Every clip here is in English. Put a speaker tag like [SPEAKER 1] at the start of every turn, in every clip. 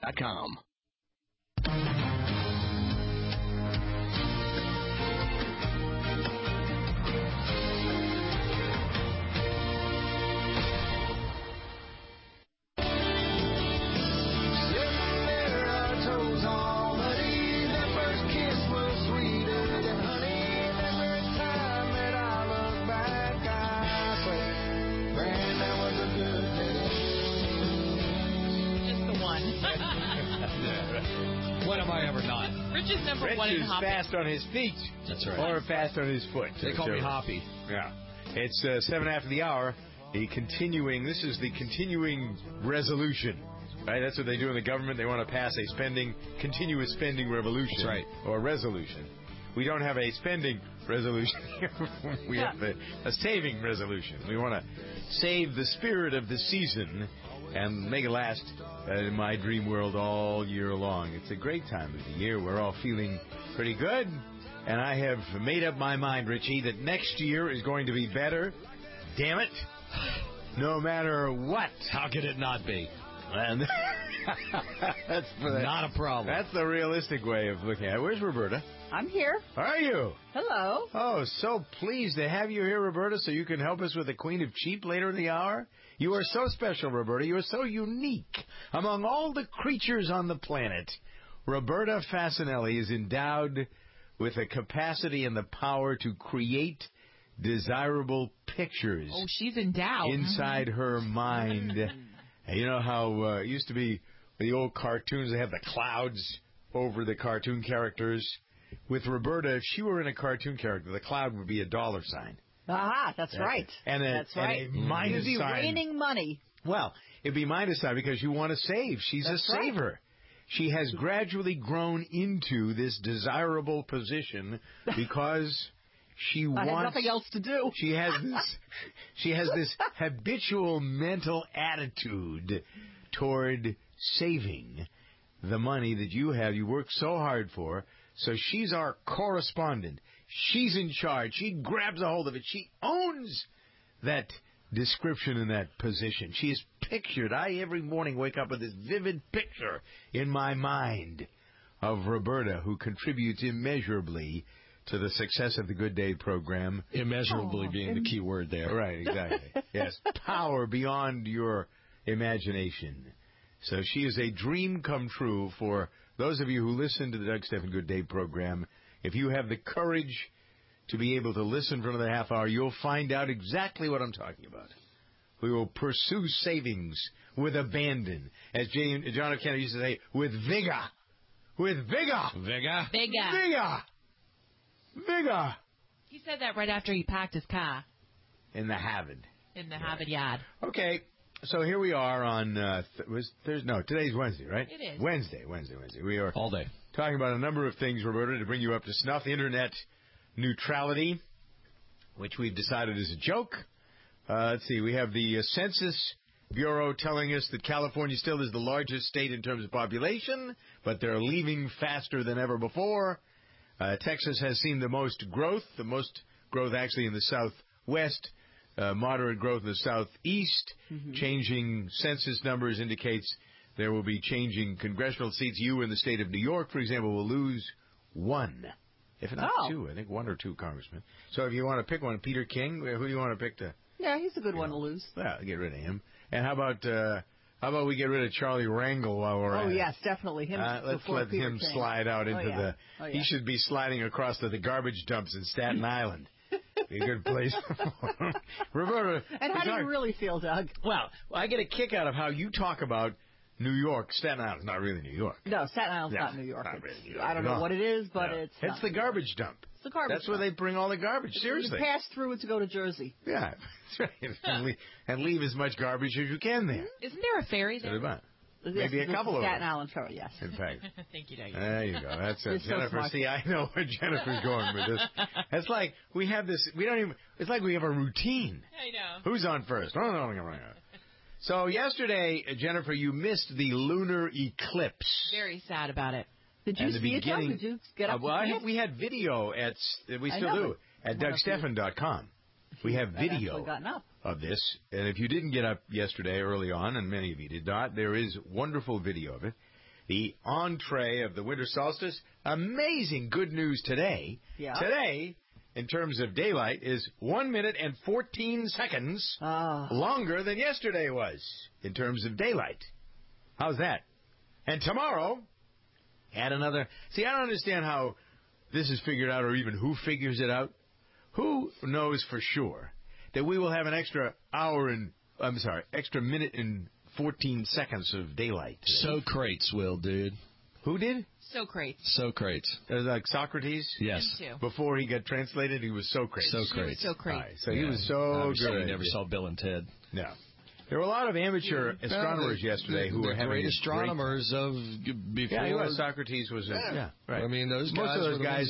[SPEAKER 1] DuckStephenGoodDayProgram.com.
[SPEAKER 2] When have I ever not?
[SPEAKER 3] Rich is number
[SPEAKER 4] Rich
[SPEAKER 3] one in
[SPEAKER 4] is
[SPEAKER 3] hopping.
[SPEAKER 4] fast on his feet.
[SPEAKER 2] That's right.
[SPEAKER 4] Or fast on his foot.
[SPEAKER 2] They call me Hoppy.
[SPEAKER 4] Yeah. It's 7 after the hour. This is the continuing resolution. Right? That's what they do in the government. They want to pass a continuous spending revolution.
[SPEAKER 2] That's right.
[SPEAKER 4] Or resolution. We don't have a spending resolution. We have a saving resolution. We want to save the spirit of the season and make it last in my dream world all year long. It's a great time of the year. We're all feeling pretty good. And I have made up my mind, Richie, that next year is going to be better. Damn it. No matter what.
[SPEAKER 2] How could it not be?
[SPEAKER 4] And that's
[SPEAKER 2] not a problem.
[SPEAKER 4] That's the realistic way of looking at it. Where's Roberta?
[SPEAKER 5] I'm here.
[SPEAKER 4] Are you?
[SPEAKER 5] Hello.
[SPEAKER 4] Oh, so pleased to have you here, Roberta, so you can help us with the Queen of Cheap later in the hour. You are so special, Roberta. You are so unique. Among all the creatures on the planet, Roberta Fasanelli is endowed with the capacity and the power to create desirable pictures.
[SPEAKER 3] Oh, she's endowed.
[SPEAKER 4] Inside her mind. You know how it used to be the old cartoons, they have the clouds over the cartoon characters. With Roberta, if she were in a cartoon character, the cloud would be a dollar sign.
[SPEAKER 5] Aha, that's right.
[SPEAKER 4] That's right. And a minus
[SPEAKER 5] It'd be
[SPEAKER 4] sign.
[SPEAKER 5] raining money.
[SPEAKER 4] Well, it'd be minus sign because you want to save. She's
[SPEAKER 5] That's
[SPEAKER 4] a saver. Right. She has gradually grown into this desirable position because she wants...
[SPEAKER 5] I have nothing else to do.
[SPEAKER 4] She has this habitual mental attitude toward saving the money that you have, you work so hard for. So she's our correspondent. She's in charge. She grabs a hold of it. She owns that description and that position. She is pictured. I every morning wake up with this vivid picture in my mind of Roberta, who contributes immeasurably to the success of the Good Day program.
[SPEAKER 2] Immeasurably being the key word there.
[SPEAKER 4] Right, exactly. Yes, power beyond your imagination. So she is a dream come true for those of you who listen to the Doug Stephen Good Day program. If you have the courage to be able to listen for another half hour, you'll find out exactly what I'm talking about. We will pursue savings with abandon. As John F. Kennedy used to say, with vigor. With vigor.
[SPEAKER 2] Vigor?
[SPEAKER 3] Vigor.
[SPEAKER 4] Vigor. Vigor.
[SPEAKER 3] He said that right after he packed his car.
[SPEAKER 4] In the Harvard.
[SPEAKER 3] In the Harvard yard.
[SPEAKER 4] Okay. So here we are on, today's Wednesday, right?
[SPEAKER 3] It is.
[SPEAKER 4] Wednesday. We are
[SPEAKER 2] all day
[SPEAKER 4] talking about a number of things, Roberta, to bring you up to snuff. Internet neutrality, which we've decided is a joke. Let's see, we have the Census Bureau telling us that California still is the largest state in terms of population, but they're leaving faster than ever before. Texas has seen the most growth actually in the southwest. Moderate growth in the southeast. Mm-hmm. Changing census numbers indicates there will be changing congressional seats. You in the state of New York, for example, will lose one, if not two. I think one or two congressmen. So if you want to pick one, Peter King, who do you want to pick to?
[SPEAKER 5] Yeah, he's a good one to lose.
[SPEAKER 4] Well, get rid of him. And how about we get rid of Charlie Rangel while we're at it?
[SPEAKER 5] Oh, yes, definitely.
[SPEAKER 4] Let's let
[SPEAKER 5] Peter
[SPEAKER 4] him
[SPEAKER 5] King.
[SPEAKER 4] slide out into he should be sliding across to the garbage dumps in Staten Island. Be a good place for him. Roberta.
[SPEAKER 5] And how do you really feel, Doug?
[SPEAKER 4] Well, I get a kick out of how you talk about New York. Staten Island's not really New York.
[SPEAKER 5] No, Staten Island's not New York.
[SPEAKER 4] Not really New York.
[SPEAKER 5] I don't know what it is, but it's
[SPEAKER 4] the garbage dump.
[SPEAKER 5] It's the garbage
[SPEAKER 4] That's where they bring all the garbage. Seriously.
[SPEAKER 5] You pass through it to go to Jersey.
[SPEAKER 4] Yeah, that's right. And leave as much garbage as you can there.
[SPEAKER 3] Isn't there a ferry there?
[SPEAKER 4] Maybe a couple of them.
[SPEAKER 5] Staten Island ferry, yes.
[SPEAKER 4] In fact.
[SPEAKER 3] Thank you, Doug.
[SPEAKER 4] There you go. That's it.
[SPEAKER 5] Jennifer,
[SPEAKER 4] see, I know where Jennifer's going with this. It's like we have this, it's like we have a routine.
[SPEAKER 3] I know.
[SPEAKER 4] Who's on first? So yesterday, Jennifer, you missed the lunar eclipse.
[SPEAKER 3] Very sad about it.
[SPEAKER 5] Did you see it, Doug? Did you get up
[SPEAKER 4] we had video at DougStephen.com. We have video of this, and if you didn't get up yesterday early on, and many of you did not, there is wonderful video of it. the entree of the winter solstice. Amazing good news today.
[SPEAKER 5] Yeah.
[SPEAKER 4] Today, in terms of daylight, is 1 minute and 14 seconds longer than yesterday was in terms of daylight. How's that? And tomorrow, add another. See, I don't understand how this is figured out or even who figures it out. Who knows for sure that we will have an extra minute and 14 seconds of daylight today?
[SPEAKER 2] Socrates will, dude.
[SPEAKER 4] Who did?
[SPEAKER 2] Socrates.
[SPEAKER 4] Like Socrates?
[SPEAKER 2] Yes.
[SPEAKER 4] Before he got translated, he was Socrates.
[SPEAKER 2] Socrates.
[SPEAKER 4] Right. So he was so good.
[SPEAKER 2] You never saw Bill and Ted.
[SPEAKER 4] No. There were a lot of amateur astronomers yesterday who were having
[SPEAKER 2] great astronomers of before.
[SPEAKER 4] Yeah, he was. Socrates was. Right.
[SPEAKER 2] I mean, those guys.
[SPEAKER 4] Most of those guys.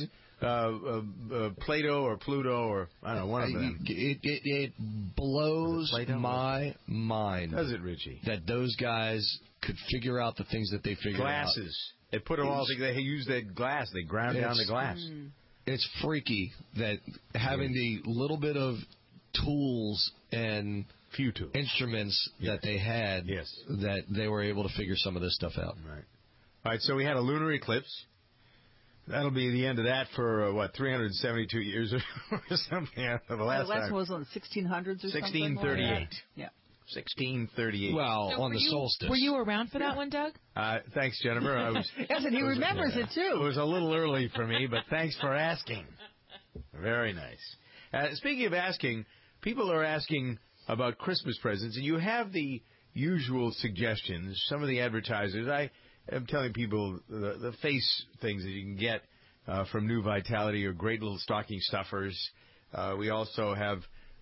[SPEAKER 4] Plato or Pluto or I don't know, one of them.
[SPEAKER 2] It blows my mind.
[SPEAKER 4] Does it, Richie?
[SPEAKER 2] That those guys could figure out the things that they figured
[SPEAKER 4] Glasses.
[SPEAKER 2] out.
[SPEAKER 4] They put them all together. They used that glass. They ground down the glass.
[SPEAKER 2] It's freaky that having the little bit of tools and
[SPEAKER 4] few tools,
[SPEAKER 2] instruments that they had, that they were able to figure some of this stuff out.
[SPEAKER 4] Right. All right. So we had a lunar eclipse. That'll be the end of that for, 372 years or something. The last
[SPEAKER 5] one was on the 1600s or something?
[SPEAKER 4] 1638.
[SPEAKER 5] Yeah.
[SPEAKER 4] 1638.
[SPEAKER 2] Well, on the solstice.
[SPEAKER 3] Were you around for that one, Doug?
[SPEAKER 4] Thanks, Jennifer. I was.
[SPEAKER 5] Yes, and he remembers it, too.
[SPEAKER 4] It was a little early for me, but thanks for asking. Very nice. Speaking of asking, people are asking about Christmas presents, and you have the usual suggestions. Some of the advertisers, I'm telling people the face things that you can get from New Vitality are great little stocking stuffers. We also have,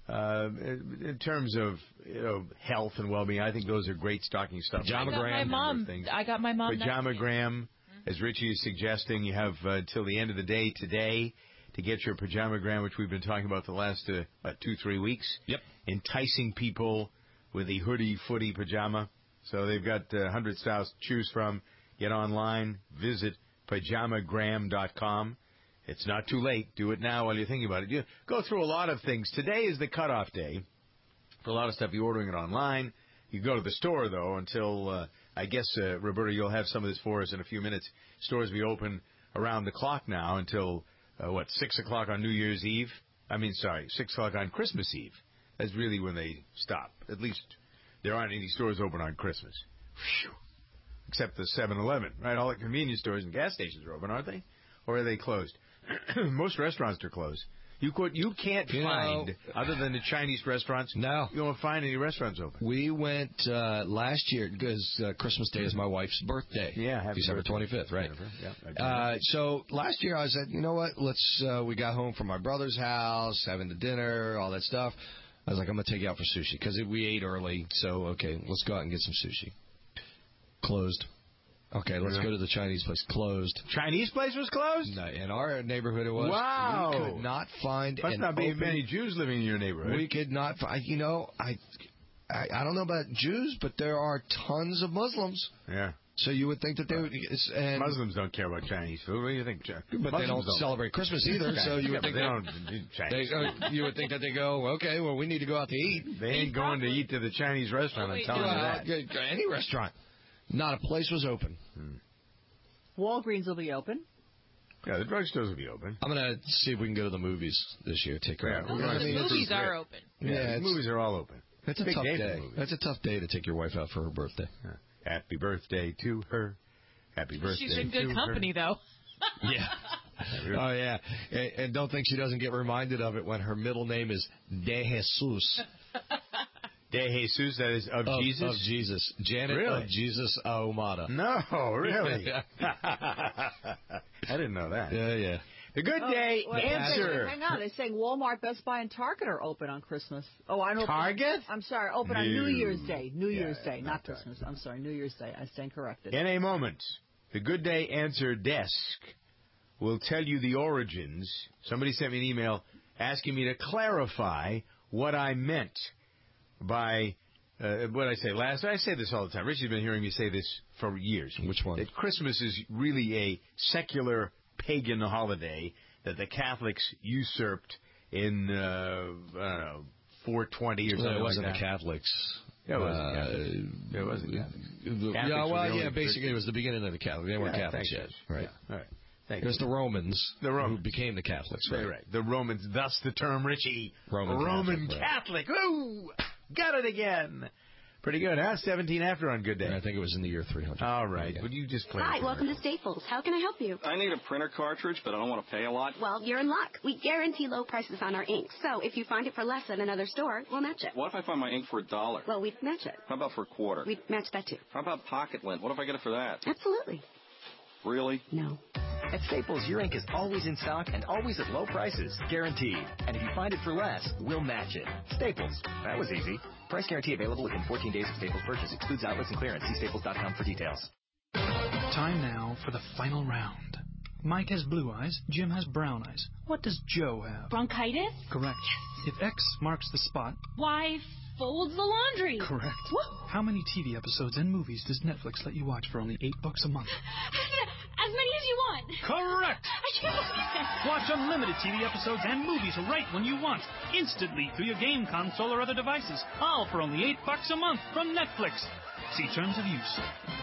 [SPEAKER 4] in terms of health and well-being, I think those are great stocking stuffers.
[SPEAKER 3] I got my mom.
[SPEAKER 4] Pajamagram, as Richie is suggesting, you have till the end of the day today to get your Pajamagram, which we've been talking about the last 2-3 weeks.
[SPEAKER 2] Yep. Enticing
[SPEAKER 4] people with the hoodie, footy pajama. So they've got 100 styles to choose from. Get online, visit pajamagram.com. It's not too late. Do it now while you're thinking about it. You go through a lot of things. Today is the cutoff day for a lot of stuff. You're ordering it online. You go to the store, though, until, I guess, Roberta, you'll have some of this for us in a few minutes. Stores will be open around the clock now until, 6 o'clock on New Year's Eve? 6 o'clock on Christmas Eve. That's really when they stop. At least there aren't any stores open on Christmas. Whew. Except the 7-Eleven, right? All the convenience stores and gas stations are open, aren't they? Or are they closed? Most restaurants are closed. You can't find, other than the Chinese restaurants,
[SPEAKER 2] no,
[SPEAKER 4] you won't find any restaurants open.
[SPEAKER 2] We went last year, because Christmas Day is my wife's birthday.
[SPEAKER 4] Yeah,
[SPEAKER 2] December 25th, right?
[SPEAKER 4] Yeah,
[SPEAKER 2] so last year I said, you know what, we got home from my brother's house, having the dinner, all that stuff. I was like, I'm going to take you out for sushi, because we ate early, so, okay, let's go out and get some sushi. Closed. Okay, let's go to the Chinese place. Closed.
[SPEAKER 4] Chinese place was closed?
[SPEAKER 2] No, in our neighborhood it was.
[SPEAKER 4] Wow.
[SPEAKER 2] We could not find
[SPEAKER 4] Must not be many Jews living in your neighborhood.
[SPEAKER 2] We could not find, I don't know about Jews, but there are tons of Muslims.
[SPEAKER 4] Yeah.
[SPEAKER 2] So you would think that they would... And
[SPEAKER 4] Muslims don't care about Chinese food. What do you think?
[SPEAKER 2] But Muslims they don't celebrate Christmas either, so you would think...
[SPEAKER 4] They don't do Chinese
[SPEAKER 2] you would think that they go, okay, well, we need to go out to eat.
[SPEAKER 4] They ain't going to eat to the Chinese restaurant, I'm telling you that.
[SPEAKER 2] Any restaurant. Not a place was open.
[SPEAKER 5] Walgreens will be open.
[SPEAKER 4] Yeah, the drugstores will be open.
[SPEAKER 2] I'm going to see if we can go to the movies this year. Take her out.
[SPEAKER 3] The movies are open.
[SPEAKER 4] Yeah, the movies are all open.
[SPEAKER 2] It's a tough day. That's a tough day to take your wife out for her birthday.
[SPEAKER 4] Yeah. Happy birthday to her. Happy birthday to her.
[SPEAKER 3] She's in good company, though.
[SPEAKER 2] Yeah. Oh, yeah. And don't think she doesn't get reminded of it when her middle name is De Jesus.
[SPEAKER 4] De Jesus, that is of Jesus?
[SPEAKER 2] Of Jesus. Janet of Jesus Ahumada.
[SPEAKER 4] No, really? I didn't know that.
[SPEAKER 2] Yeah.
[SPEAKER 4] The good day answer.
[SPEAKER 5] Hang on. They're saying Walmart, Best Buy, and Target are open on Christmas. Oh, I know.
[SPEAKER 4] Target?
[SPEAKER 5] I'm sorry. Open on New Year's Day. New Year's Day, not Christmas. I'm sorry. New Year's Day. I stand corrected.
[SPEAKER 4] In a moment, the Good Day Answer desk will tell you the origins. Somebody sent me an email asking me to clarify what I meant by what I say last. I say this all the time. Richie's been hearing me say this for years.
[SPEAKER 2] Which one?
[SPEAKER 4] That Christmas is really a secular pagan holiday that the Catholics usurped in, 420 or something like that.
[SPEAKER 2] It wasn't the Catholics.
[SPEAKER 4] Yeah, it wasn't Catholic. It wasn't Catholic.
[SPEAKER 2] Basically, it was the beginning of the Catholic. They weren't Catholics yet. Right.
[SPEAKER 4] Yeah. All right. Thank
[SPEAKER 2] It was
[SPEAKER 4] you.
[SPEAKER 2] the Romans who became the Catholics. Right.
[SPEAKER 4] The Romans, thus the term, Richie.
[SPEAKER 2] Roman
[SPEAKER 4] Catholic. Ooh, got it again. Pretty good, huh? 17 after on good day.
[SPEAKER 2] I think it was in the year 300.
[SPEAKER 4] All right. Would you just play?
[SPEAKER 1] Hi, welcome to Staples. How can I help you?
[SPEAKER 6] I need a printer cartridge, but I don't want to pay a lot.
[SPEAKER 1] Well, you're in luck. We guarantee low prices on our ink. So if you find it for less at another store, we'll match it.
[SPEAKER 6] What if I find my ink for $1?
[SPEAKER 1] Well, we'd match it.
[SPEAKER 6] How about for a quarter?
[SPEAKER 1] We'd match that too.
[SPEAKER 6] How about pocket lint? What if I get it for that?
[SPEAKER 1] Absolutely.
[SPEAKER 6] Really?
[SPEAKER 1] No.
[SPEAKER 7] At Staples, your ink is always in stock and always at low prices. Guaranteed. And if you find it for less, we'll match it. Staples. That was easy. Price guarantee available within 14 days of Staples purchase. Excludes outlets and clearance. See staples.com for details.
[SPEAKER 8] Time now for the final round. Mike has blue eyes. Jim has brown eyes. What does Joe have?
[SPEAKER 9] Bronchitis?
[SPEAKER 8] Correct. If X marks the spot.
[SPEAKER 9] Y folds the laundry.
[SPEAKER 8] Correct.
[SPEAKER 9] Woo!
[SPEAKER 8] How many TV episodes and movies does Netflix let you watch for only $8 a month?
[SPEAKER 9] As many as you want.
[SPEAKER 8] Correct.
[SPEAKER 9] I can't believe it.
[SPEAKER 8] Watch unlimited TV episodes and movies right when you want, instantly through your game console or other devices, all for only $8 a month from Netflix. See terms of use.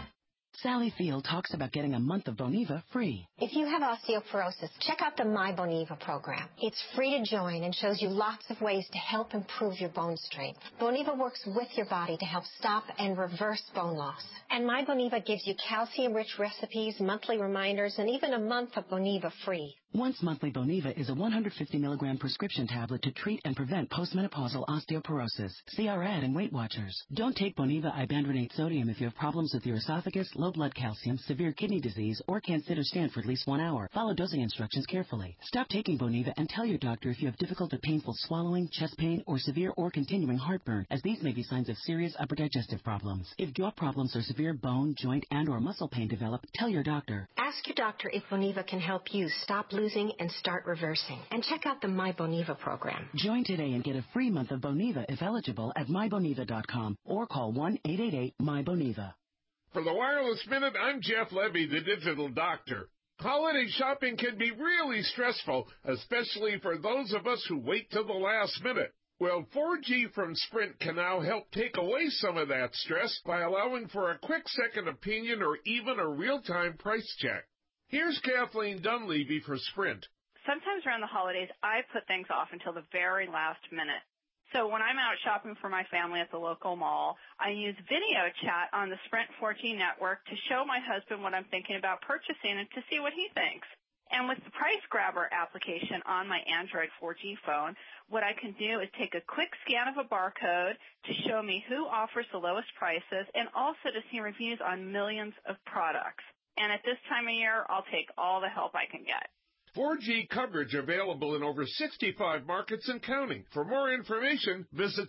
[SPEAKER 10] Sally Field talks about getting a month of Boniva free.
[SPEAKER 11] If you have osteoporosis, check out the My Boniva program. It's free to join and shows you lots of ways to help improve your bone strength. Boniva works with your body to help stop and reverse bone loss. And My Boniva gives you calcium-rich recipes, monthly reminders, and even a month of Boniva free.
[SPEAKER 10] Once monthly Boniva is a 150 milligram prescription tablet to treat and prevent postmenopausal osteoporosis. See our ad in Weight Watchers. Don't take Boniva ibandronate sodium if you have problems with your esophagus, low blood calcium, severe kidney disease, or can't sit or stand for at least 1 hour. Follow dosing instructions carefully. Stop taking Boniva and tell your doctor if you have difficult or painful swallowing, chest pain, or severe or continuing heartburn, as these may be signs of serious upper digestive problems. If jaw problems or severe bone, joint, and or muscle pain develop, tell your doctor.
[SPEAKER 11] Ask your doctor if Boniva can help you stop losing and start reversing. And check out the My Boniva program.
[SPEAKER 10] Join today and get a free month of Boniva if eligible at myboniva.com or call 1-888-MY-BONIVA.
[SPEAKER 12] For the Wireless Minute, I'm Jeff Levy, the digital doctor. Holiday shopping can be really stressful, especially for those of us who wait till the last minute. Well, 4G from Sprint can now help take away some of that stress by allowing for a quick second opinion or even a real-time price check. Here's Kathleen Dunleavy for Sprint.
[SPEAKER 13] Sometimes around the holidays, I put things off until the very last minute. So when I'm out shopping for my family at the local mall, I use video chat on the Sprint 4G network to show my husband what I'm thinking about purchasing and to see what he thinks. And with the Price Grabber application on my Android 4G phone, what I can do is take a quick scan of a barcode to show me who offers the lowest prices and also to see reviews on millions of products. And at this time of year, I'll take all the help I can get.
[SPEAKER 12] 4G coverage available in over 65 markets and counting. For more information, visit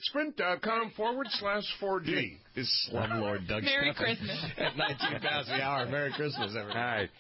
[SPEAKER 12] sprint.com/4G.
[SPEAKER 2] This slumlord Doug
[SPEAKER 3] Merry
[SPEAKER 2] Stephan
[SPEAKER 3] Christmas.
[SPEAKER 2] at 19 pounds an hour. Merry Christmas, everybody.
[SPEAKER 4] All right.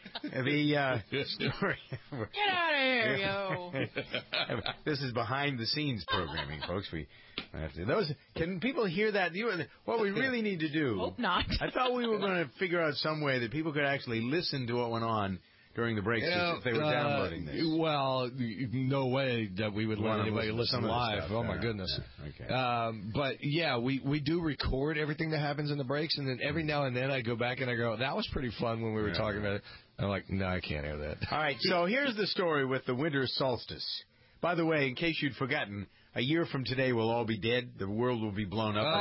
[SPEAKER 4] The story.
[SPEAKER 3] Get out of here, yo.
[SPEAKER 4] This is behind the scenes programming, folks. We have to. Can people hear that? What we really need to do.
[SPEAKER 3] Hope not.
[SPEAKER 4] I thought we were going to figure out some way that people could actually listen to what went on during the breaks if they were downloading this.
[SPEAKER 2] Well, no way that we would let anybody listen live. Oh, my goodness.
[SPEAKER 4] Yeah, okay.
[SPEAKER 2] But, yeah, we do record everything that happens in the breaks, and then every now and then I go back and I go, that was pretty fun when we were talking about it. I'm like, no, I can't hear that.
[SPEAKER 4] All right, so here's the story with the winter solstice. By the way, in case you'd forgotten, a year from today we'll all be dead. The world will be blown up.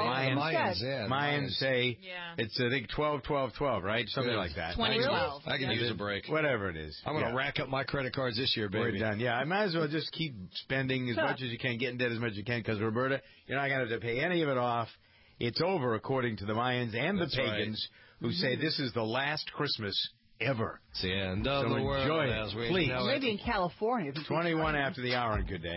[SPEAKER 4] Mayans say it's, I think, 12-12-12, right? Something like that.
[SPEAKER 3] 2012.
[SPEAKER 2] I can use a break.
[SPEAKER 4] Whatever it is.
[SPEAKER 2] I'm going to rack up my credit cards this year, baby.
[SPEAKER 4] We're done. Yeah, I might as well just keep spending as much as you can, get in debt as much as you can, because, Roberta, you're not going to have to pay any of it off. It's over, according to the Mayans and the pagans, who say this is the last Christmas ever.
[SPEAKER 2] It's the end of
[SPEAKER 4] so
[SPEAKER 2] the world.
[SPEAKER 4] Enjoy it,
[SPEAKER 2] as we
[SPEAKER 4] please.
[SPEAKER 2] know
[SPEAKER 5] Maybe
[SPEAKER 2] it.
[SPEAKER 5] in California.
[SPEAKER 4] 21 after the hour on Good Day.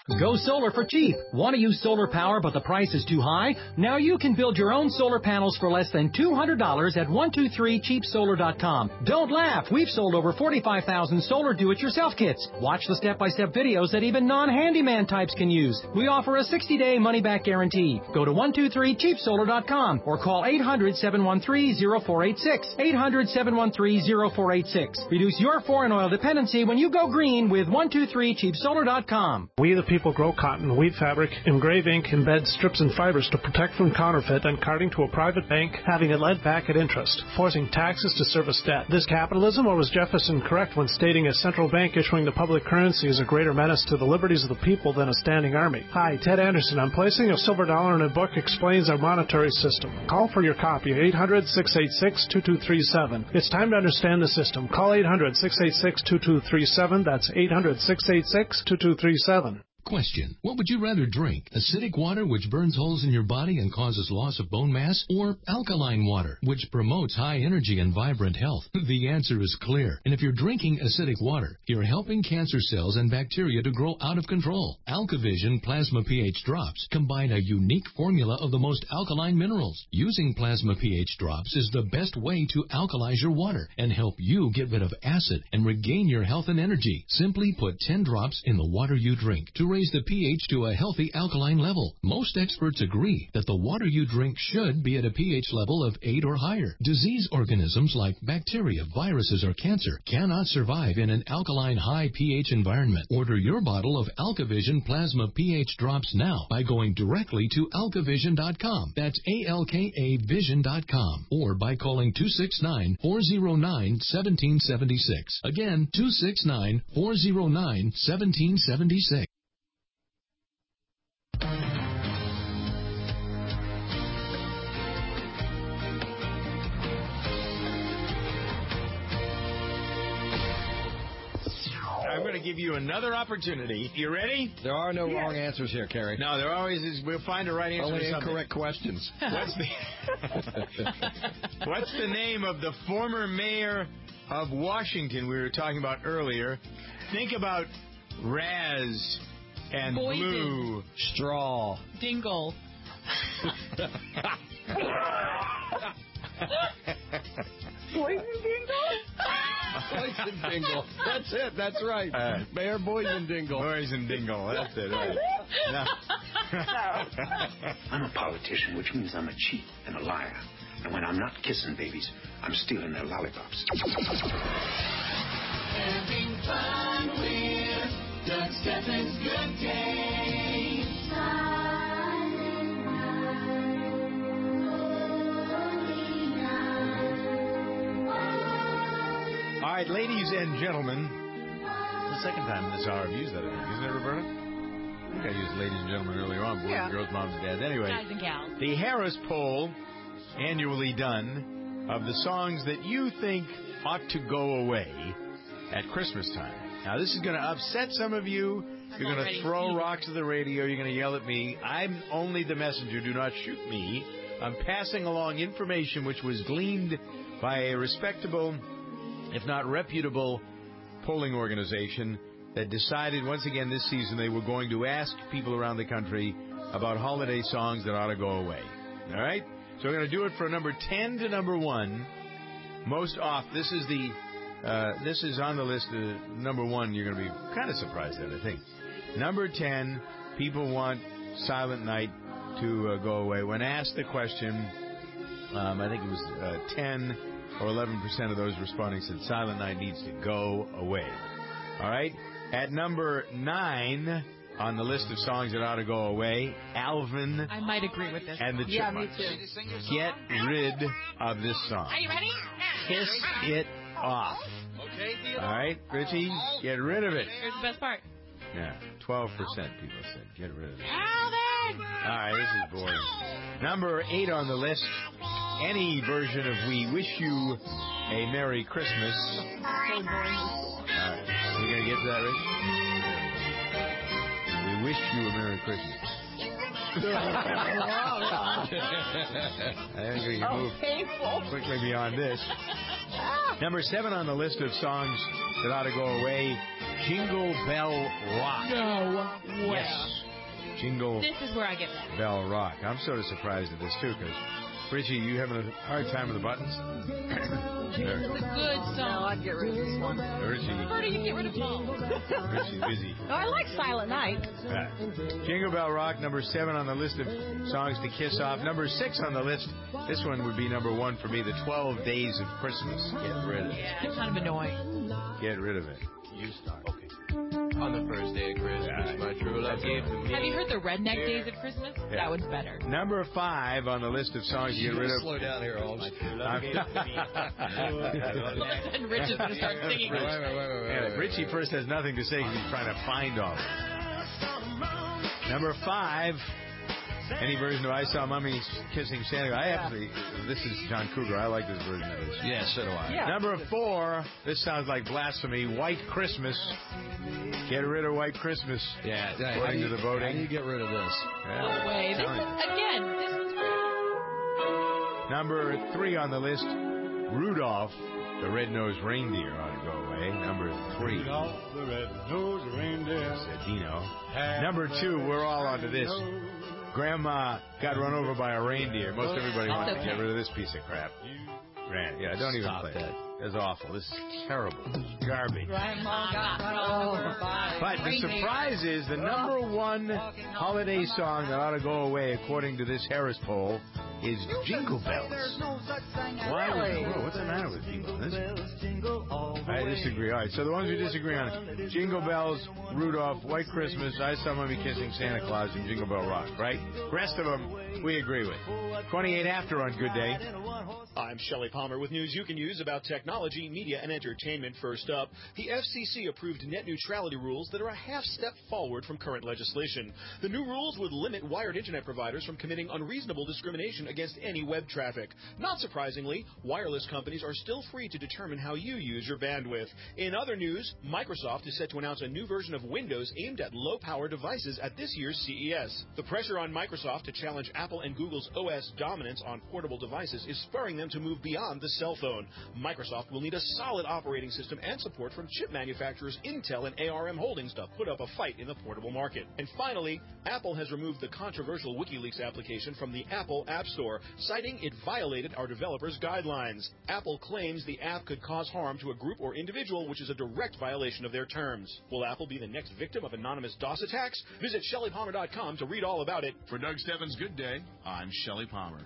[SPEAKER 14] Go solar for cheap. Want to use solar power but the price is too high? Now you can build your own solar panels for less than $200 at 123cheapsolar.com. Don't laugh. We've sold over 45,000 solar do-it-yourself kits. Watch the step-by-step videos that even non-handyman types can use. We offer a 60-day money-back guarantee. Go to 123cheapsolar.com or call 800-713-0486. 800-713-0486. Reduce your foreign oil dependency when you go green with 123cheapsolar.com.
[SPEAKER 15] We the people grow cotton, weave fabric, engrave ink, embed strips and fibers to protect from counterfeit and carting to a private bank, having it led back at interest, forcing taxes to service debt. This capitalism, or was Jefferson correct when stating a central bank issuing the public currency is a greater menace to the liberties of the people than a standing army? Hi, Ted Anderson. I'm placing a silver dollar in a book explains our monetary system. Call for your copy, 800-686-2237. It's time to understand the system. Call 800-686-2237. That's 800-686-2237.
[SPEAKER 16] Question. What would you rather drink? Acidic water, which burns holes in your body and causes loss of bone mass? Or alkaline water, which promotes high energy and vibrant health? The answer is clear. And if you're drinking acidic water, you're helping cancer cells and bacteria to grow out of control. AlkaVision Plasma pH Drops combine a unique formula of the most alkaline minerals. Using Plasma pH Drops is the best way to alkalize your water and help you get rid of acid and regain your health and energy. Simply put 10 drops in the water you drink to raise the pH to a healthy alkaline level. Most experts agree that the water you drink should be at a pH level of 8 or higher. Disease organisms like bacteria, viruses, or cancer cannot survive in an alkaline high pH environment. Order your bottle of AlkaVision Plasma pH Drops now by going directly to alkavision.com. That's ALKAvision.com. Or by calling 269-409-1776. Again, 269-409-1776.
[SPEAKER 4] I'm going to give you another opportunity. You ready?
[SPEAKER 2] There are no wrong answers here, Kerry.
[SPEAKER 4] No, there always is. We'll find a right answer.
[SPEAKER 2] Only
[SPEAKER 4] to something.
[SPEAKER 2] incorrect questions.
[SPEAKER 4] What's the name of the former mayor of Washington we were talking about earlier? Think about Raz and
[SPEAKER 3] Poison.
[SPEAKER 4] Blue.
[SPEAKER 2] Straw.
[SPEAKER 3] Dingle.
[SPEAKER 5] Poison Dingle?
[SPEAKER 2] Poison Dingle. That's it. That's right. Mayor Poison Dingle.
[SPEAKER 4] Poison Dingle. That's it. Right. No.
[SPEAKER 17] I'm a politician, which means I'm a cheat and a liar. And when I'm not kissing babies, I'm stealing their lollipops.
[SPEAKER 18] Having fun with Doug Steffens Good Day.
[SPEAKER 4] All right, ladies and gentlemen. The second time in this hour I've used that, I think. Isn't it, Roberta? I think I used ladies and gentlemen earlier on. Boys and girls, moms and dads. Anyway,
[SPEAKER 3] Guys and gals.
[SPEAKER 4] the Harris Poll, annually done, of the songs that you think ought to go away at Christmas time. Now, this is going to upset some of you. You're going to throw rocks at the radio. You're going to yell at me. I'm only the messenger. Do not shoot me. I'm passing along information which was gleaned by a respectable, if not reputable, polling organization that decided once again this season they were going to ask people around the country about holiday songs that ought to go away. All right? So we're going to do it for number 10 to number 1. Most off. This is on the list. Number 1, you're going to be kind of surprised at, I think. Number 10, people want Silent Night to go away. When asked the question, I think it was 10 or 11% of those responding said Silent Night needs to go away. All right? At number 9 on the list of songs that ought to go away, Alvin.
[SPEAKER 3] I might agree with this.
[SPEAKER 4] And the Chipmunks.
[SPEAKER 3] Yeah, me too.
[SPEAKER 4] Get rid of this song.
[SPEAKER 3] Are you ready?
[SPEAKER 4] Kiss it off.
[SPEAKER 3] Okay,
[SPEAKER 4] All right, Richie, get rid of it.
[SPEAKER 3] Here's the best part.
[SPEAKER 4] Yeah, 12% people said get rid of it.
[SPEAKER 3] Alvin!
[SPEAKER 4] All right, this is boring. Number 8 on the list, any version of We Wish You a Merry Christmas.
[SPEAKER 3] So boring.
[SPEAKER 4] All right, you going to get to that, Rich? We wish you a Merry Christmas. I think we can move quickly beyond this. Number 7 on the list of songs that ought to go away, Jingle Bell Rock.
[SPEAKER 3] No way.
[SPEAKER 4] Yes. Jingle
[SPEAKER 19] This is where I get mad.
[SPEAKER 4] Bell Rock. I'm sort of surprised at this, too, because, Richie, you having a hard time with the buttons?
[SPEAKER 19] It's a good song.
[SPEAKER 5] No, I'd get rid of this one.
[SPEAKER 4] Richie.
[SPEAKER 19] Bertie, you get rid of both.
[SPEAKER 4] Richie's busy.
[SPEAKER 5] No, I like Silent Night.
[SPEAKER 4] Jingle Bell Rock, number 7 on the list of songs to kiss off. Number 6 on the list. This one would be number 1 for me, the 12 Days of Christmas. Get rid of it.
[SPEAKER 19] Yeah, it's kind of annoying.
[SPEAKER 4] Get rid of it.
[SPEAKER 20] You start. Okay. On the first day of Christmas, my true love gave to me.
[SPEAKER 19] Have you heard the Redneck Days of Christmas?
[SPEAKER 4] Yeah.
[SPEAKER 19] That one's better.
[SPEAKER 4] Number 5 on the list of songs to get rid of.
[SPEAKER 2] Slow down here, Holmes.
[SPEAKER 19] And Rich is going to start singing.
[SPEAKER 4] Yeah, Richie first has nothing to say because he's trying to find all. Number 5. Any version of I Saw Mummy Kissing Santa. This is John Cougar. I like this version of this.
[SPEAKER 2] Yeah, so do I.
[SPEAKER 5] Yeah.
[SPEAKER 4] Number 4. This sounds like blasphemy. White Christmas. Get rid of White Christmas.
[SPEAKER 2] Yeah.
[SPEAKER 4] According to the voting.
[SPEAKER 2] How do you get rid of this?
[SPEAKER 19] No way. This one's
[SPEAKER 4] Number 3 on the list. Rudolph, the Red-Nosed Reindeer, ought to go away. Number 3.
[SPEAKER 18] Rudolph, the red-nosed reindeer.
[SPEAKER 4] Said Dino. Number 2, we're all onto this. Grandma got run over by a reindeer. Most everybody wants to get rid of this piece of crap. Yeah, don't even play that. That's awful. This is terrible. This is garbage.
[SPEAKER 19] Grandma got run over by
[SPEAKER 4] But the surprise is the number 1 holiday song that ought to go away, according to this Harris poll, is Jingle Bells. Why? Whoa, what's the matter with Jingle Bells? I disagree. All right, so the ones who disagree on it: Jingle Bells, Rudolph, White Christmas, I Saw Mummy Kissing Santa Claus, and Jingle Bell Rock. Right? Rest of them we agree with. 28 after on Good Day.
[SPEAKER 21] I'm Shelley Palmer with news you can use about technology, media, and entertainment. First up, the FCC approved net neutrality rules that are a half step forward from current legislation. The new rules would limit wired internet providers from committing unreasonable discrimination against any web traffic. Not surprisingly, wireless companies are still free to determine how you use your bandwidth. In other news, Microsoft is set to announce a new version of Windows aimed at low-power devices at this year's CES. The pressure on Microsoft to challenge Apple and Google's OS dominance on portable devices is spurring them to move beyond the cell phone. Microsoft will need a solid operating system and support from chip manufacturers Intel and ARM Holdings to put up a fight in the portable market. And finally, Apple has removed the controversial WikiLeaks application from the Apple App Store, citing it violated our developers' guidelines. Apple claims the app could cause harm to a group or individual, which is a direct violation of their terms. Will Apple be the next victim of anonymous DOS attacks? Visit ShelleyPalmer.com to read all about it.
[SPEAKER 22] For Doug Stebbins' Good Day, I'm Shelley Palmer.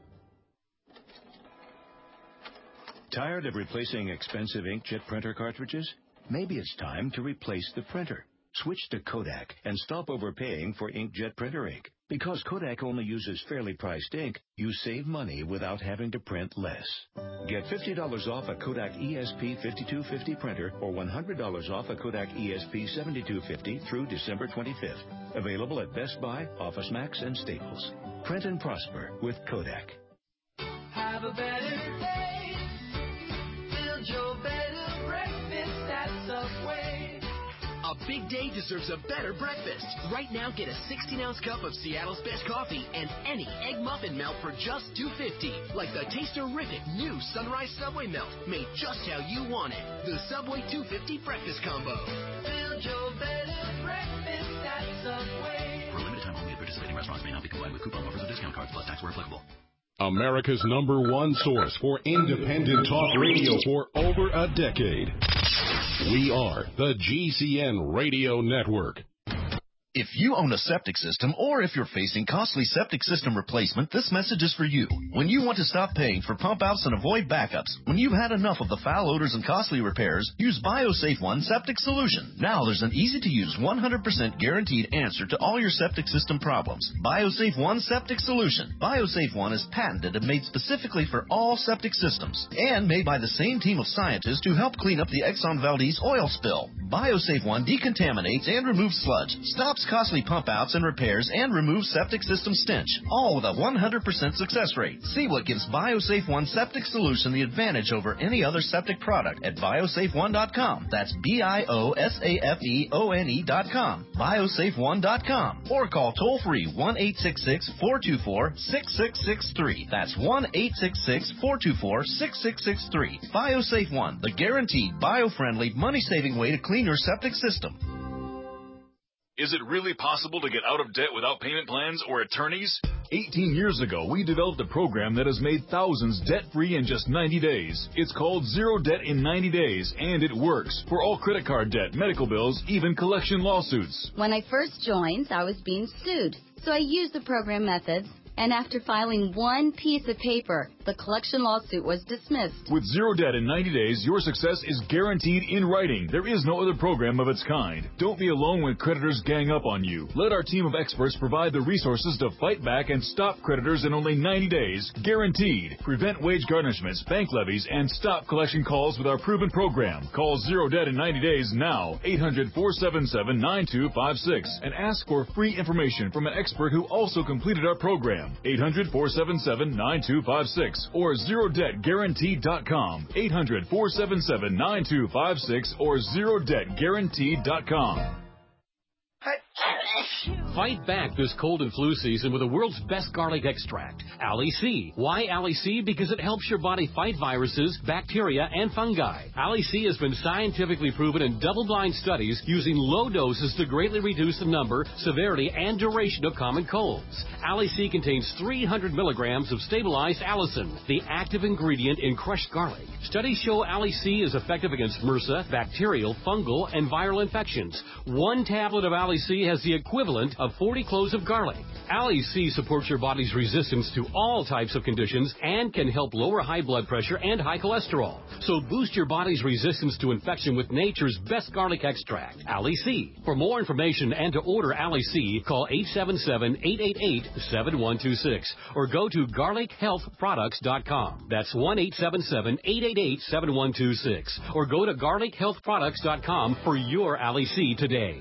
[SPEAKER 17] Tired of replacing expensive inkjet printer cartridges? Maybe it's time to replace the printer. Switch to Kodak and stop overpaying for inkjet printer ink. Because Kodak only uses fairly priced ink, you save money without having to print less. Get $50 off a Kodak ESP 5250 printer or $100 off a Kodak ESP 7250 through December 25th. Available at Best Buy, OfficeMax, and Staples. Print and prosper with Kodak.
[SPEAKER 18] Have a better day. Build your better breakfast at Subway.
[SPEAKER 23] A big day deserves a better breakfast. Right now, get a 16-ounce cup of Seattle's best coffee and any egg muffin melt for just $2.50. Like the Taste-Terrific new Sunrise Subway melt, made just how you want it. The Subway $2.50 breakfast combo.
[SPEAKER 18] Build your better breakfast at Subway.
[SPEAKER 24] For a limited time only at participating restaurants, may not be combined with coupon offers or discount cards plus tax where applicable.
[SPEAKER 25] America's #1 source for independent talk radio for over a decade. We are the GCN Radio Network.
[SPEAKER 26] If you own a septic system or if you're facing costly septic system replacement, this message is for you. When you want to stop paying for pump outs and avoid backups, when you've had enough of the foul odors and costly repairs, use BioSafe One Septic Solution. Now there's an easy-to-use 100% guaranteed answer to all your septic system problems. BioSafe One Septic Solution. BioSafe One is patented and made specifically for all septic systems and made by the same team of scientists who helped clean up the Exxon Valdez oil spill. BioSafe One decontaminates and removes sludge, stops costly pump outs and repairs, and removes septic system stench, all with a 100% success rate. See what gives BioSafe One Septic Solution the advantage over any other septic product at biosafeone.com. That's BIOSAFEONE.com. biosafeone.com. Or call toll-free 1-866-424-6663. That's 1-866-424-6663. BioSafe One, the guaranteed bio-friendly, money-saving way to clean your septic system.
[SPEAKER 1] Is it really possible to get out of debt without payment plans or attorneys? 18 years ago, we developed a program that has made thousands debt-free in just 90 days. It's called Zero Debt in 90 Days, and it works for all credit card debt, medical bills, even collection lawsuits.
[SPEAKER 6] When I first joined, I was being sued, so I used the program methods. And after filing one piece of paper, the collection lawsuit was dismissed.
[SPEAKER 1] With Zero Debt in 90 days, your success is guaranteed in writing. There is no other program of its kind. Don't be alone when creditors gang up on you. Let our team of experts provide the resources to fight back and stop creditors in only 90 days. Guaranteed. Prevent wage garnishments, bank levies, and stop collection calls with our proven program. Call Zero Debt in 90 days now. 800-477-9256. And ask for free information from an expert who also completed our program. 800-477-9256 or ZeroDebtGuaranteed.com. 800-477-9256 or ZeroDebtGuaranteed.com.
[SPEAKER 7] Fight back this cold and flu season with the world's best garlic extract, Ali C. Why Ali C? Because it helps your body fight viruses, bacteria, and fungi. Ali C has been scientifically proven in double-blind studies using low doses to greatly reduce the number, severity, and duration of common colds. Ali C contains 300 milligrams of stabilized allicin, the active ingredient in crushed garlic. Studies show Ali C is effective against MRSA, bacterial, fungal, and viral infections. One tablet of Ali C has the equivalent of 40 cloves of garlic. Ali C supports your body's resistance to all types of conditions and can help lower high blood pressure and high cholesterol. So boost your body's resistance to infection with nature's best garlic extract, Ali C. For more information and to order Ali C, call 877-888-7126 or go to garlichealthproducts.com. That's 1-877-888-7126 or go to garlichealthproducts.com for your Ali C today.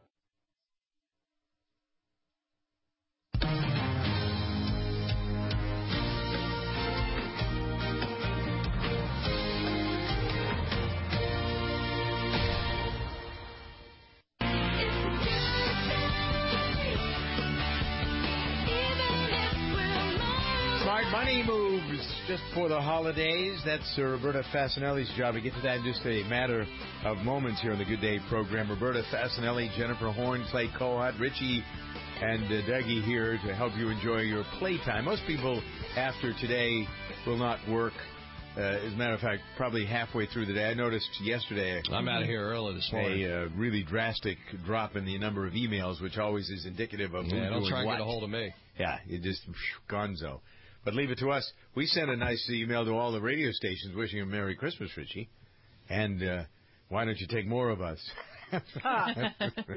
[SPEAKER 4] Smart money moves just for the holidays. That's Roberta Fasanelli's job. We get to that in just a matter of moments here on the Good Day program. Roberta Fasanelli, Jennifer Horn, Clay Kohut, Richie, and Dougie here to help you enjoy your playtime. Most people after today will not work. As a matter of fact, probably halfway through the day. I noticed yesterday.
[SPEAKER 2] I'm out of here early this morning.
[SPEAKER 4] A really drastic drop in the number of emails, which always is indicative of
[SPEAKER 2] don't try and
[SPEAKER 4] what.
[SPEAKER 2] get a hold of me.
[SPEAKER 4] Yeah, it just gonzo. But leave it to us. We sent a nice email to all the radio stations wishing them Merry Christmas, Richie. And why don't you take more of us? Why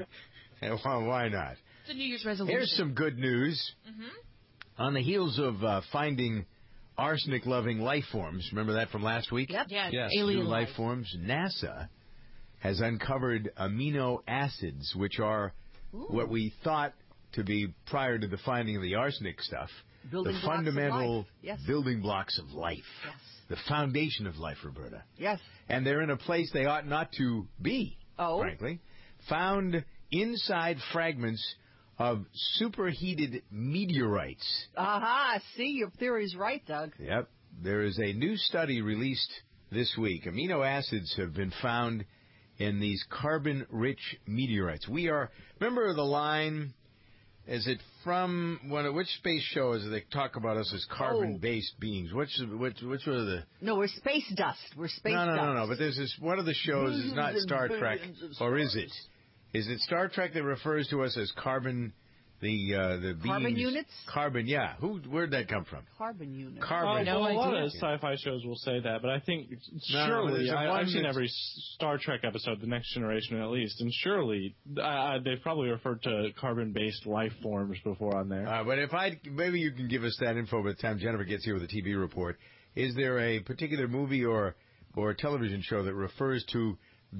[SPEAKER 4] not?
[SPEAKER 19] It's a New Year's resolution.
[SPEAKER 4] Here's some good news.
[SPEAKER 19] Mm-hmm.
[SPEAKER 4] On the heels of finding arsenic-loving life forms, remember that from last week?
[SPEAKER 19] Yep. Yes.
[SPEAKER 4] Alien life forms. NASA has uncovered amino acids, which are what we thought to be, prior to the finding of the arsenic stuff, the fundamental building blocks of life.
[SPEAKER 5] Yes.
[SPEAKER 4] The foundation of life, Roberta.
[SPEAKER 5] Yes.
[SPEAKER 4] And they're in a place they ought not to be, frankly. Found inside fragments of superheated meteorites.
[SPEAKER 5] Aha, see, your theory's right, Doug.
[SPEAKER 4] Yep. There is a new study released this week. Amino acids have been found in these carbon-rich meteorites. Remember the line, is it from, which space show is it they talk about us as carbon-based beings? Which were the...
[SPEAKER 5] No, we're space dust. We're space dust.
[SPEAKER 4] No. But there's this, one of the shows is not Star Trek, or is it? Is it Star Trek that refers to us as carbon, the beings?
[SPEAKER 5] Carbon units?
[SPEAKER 4] Carbon, yeah. Where'd that come from?
[SPEAKER 5] Carbon units.
[SPEAKER 4] Carbon.
[SPEAKER 15] A lot of sci-fi shows will say that, but I think surely, I've seen every Star Trek episode, The Next Generation at least, and surely they've probably referred to carbon-based life forms before on there.
[SPEAKER 4] But maybe you can give us that info by the time Jennifer gets here with a TV report. Is there a particular movie or television show that refers to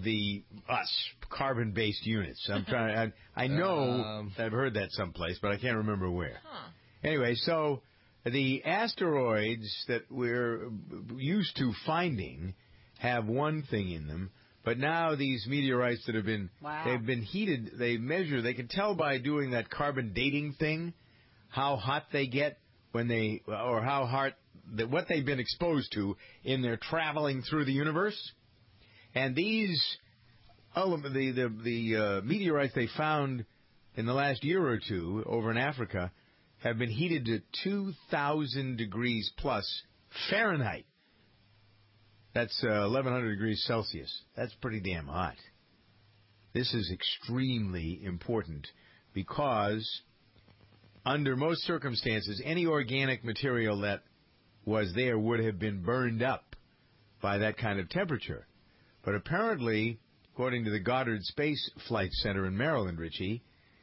[SPEAKER 4] us carbon-based units? I know I've heard that someplace, but I can't remember where. Anyway, so the asteroids that we're used to finding have one thing in them, but now these meteorites that have been they've been heated, they can tell by doing that carbon dating thing how hot they get when or how hot what they've been exposed to in their traveling through the universe. And these, the meteorites they found in the last year or two over in Africa have been heated to 2,000 degrees plus Fahrenheit. That's 1,100 degrees Celsius. That's pretty damn hot. This is extremely important because under most circumstances, any organic material that was there would have been burned up by that kind of temperature. But apparently, according to the Goddard Space Flight Center in Maryland, Richie,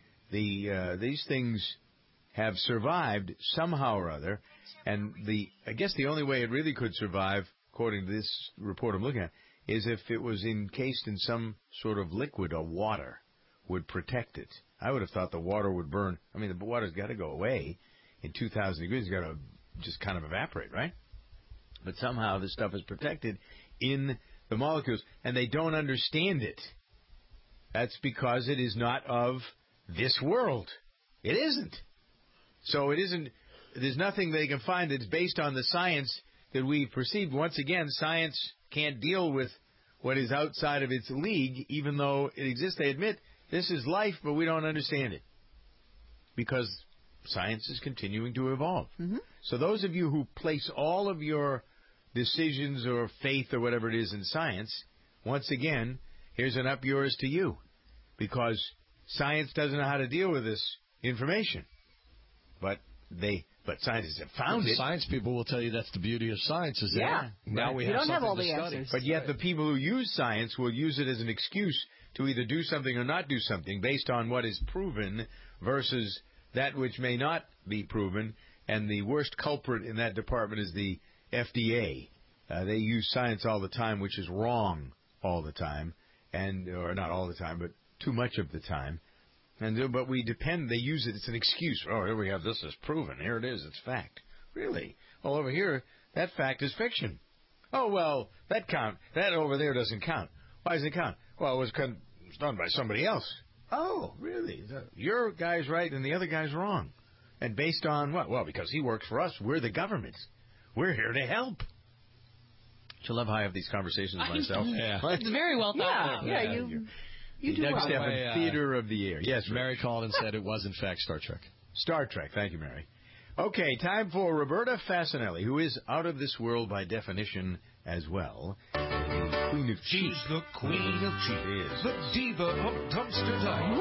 [SPEAKER 4] these things have survived somehow or other, and I guess the only way it really could survive, according to this report I'm looking at, is if it was encased in some sort of liquid or water would protect it. I would have thought the water would burn. I mean, the water's got to go away in 2,000 degrees. It's got to just kind of evaporate, right? But somehow this stuff is protected in the molecules, and they don't understand it. That's because it is not of this world. It isn't. So it isn't. There's nothing they can find that's based on the science that we've perceived. Once again, science can't deal with what is outside of its league, even though it exists. They admit this is life, but we don't understand it because science is continuing to evolve.
[SPEAKER 5] Mm-hmm.
[SPEAKER 4] So those of you who place all of your decisions or faith or whatever it is in science, once again, here's an up yours to you, because science doesn't know how to deal with this information. But scientists have found it.
[SPEAKER 2] Science people will tell you that's the beauty of science. Is
[SPEAKER 5] yeah.
[SPEAKER 2] that now we have something to study.
[SPEAKER 4] But yet the people who use science will use it as an excuse to either do something or not do something based on what is proven versus that which may not be proven. And the worst culprit in that department is the FDA. They use science all the time, which is wrong all the time, or not all the time, but too much of the time. But we depend. They use it as an excuse. Oh, here we have this as proven. Here it is. It's fact. Really? Well, over here, that fact is fiction. Oh well, that over there doesn't count. Why doesn't it count? Well, it was done by somebody else. Oh, really? Your guy's right and the other guy's wrong. And based on what? Well, because he works for us. We're the government. We're here to help. I love how I have these conversations myself.
[SPEAKER 8] Yeah. It's very well thought out.
[SPEAKER 5] Yeah, you do
[SPEAKER 4] Doug
[SPEAKER 5] well.
[SPEAKER 4] Stephan, Theater of the Year. Yes,
[SPEAKER 2] Mary called and said it was, in fact, Star Trek.
[SPEAKER 4] Star Trek. Thank you, Mary. Okay, time for Roberta Fasanelli, who is out of this world by definition as well. The Queen of Cheap.
[SPEAKER 18] She's the Queen of Cheap.
[SPEAKER 4] She is.
[SPEAKER 18] The diva of dumpster diving.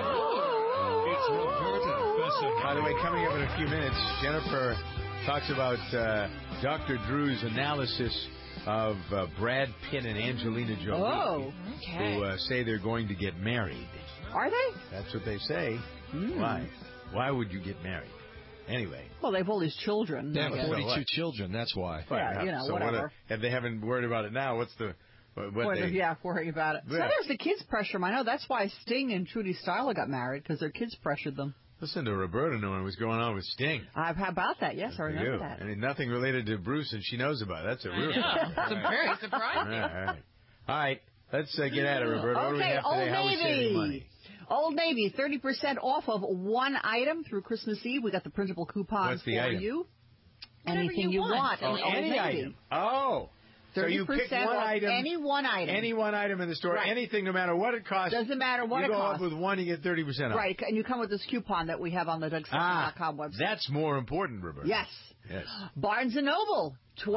[SPEAKER 18] It's Roberta Fasanelli.
[SPEAKER 4] By the way, coming up in a few minutes, Jennifer talks about Dr. Drew's analysis of Brad Pitt and Angelina Jolie, who say they're going to get married.
[SPEAKER 5] Are they?
[SPEAKER 4] That's what they say. Why? Why would you get married? Anyway.
[SPEAKER 5] Well, they have all these children.
[SPEAKER 2] They have 42 children, that's why.
[SPEAKER 5] Yeah, whatever.
[SPEAKER 4] If they haven't worried about it now, what's the...
[SPEAKER 5] worrying about it.
[SPEAKER 4] Yeah.
[SPEAKER 5] Sometimes the kids pressure them. I know that's why Sting and Trudy Styler got married, because their kids pressured them.
[SPEAKER 4] Listen to Roberta knowing what's going on with Sting.
[SPEAKER 5] How about that? Yes, I remember that.
[SPEAKER 4] I mean, nothing related to Bruce, and she knows about it. That's a real
[SPEAKER 8] It's very surprising.
[SPEAKER 4] All right. Let's get at it, Roberta. What do we have today? How are we saving money?
[SPEAKER 5] Old Navy, 30% off of one item through Christmas Eve. We got the printable coupons for
[SPEAKER 4] item?
[SPEAKER 5] you. Anything you want.
[SPEAKER 4] Oh, any item. Oh. So you pick one item.
[SPEAKER 5] Any one item.
[SPEAKER 4] Any one item in the store. Right. Anything, no matter what it costs.
[SPEAKER 5] Doesn't matter what it costs.
[SPEAKER 4] You go up with one, you get 30% off.
[SPEAKER 5] Right, and you come with this coupon that we have on the DougStephan.com website.
[SPEAKER 4] That's more important, Roberta.
[SPEAKER 5] Yes. Barnes & Noble,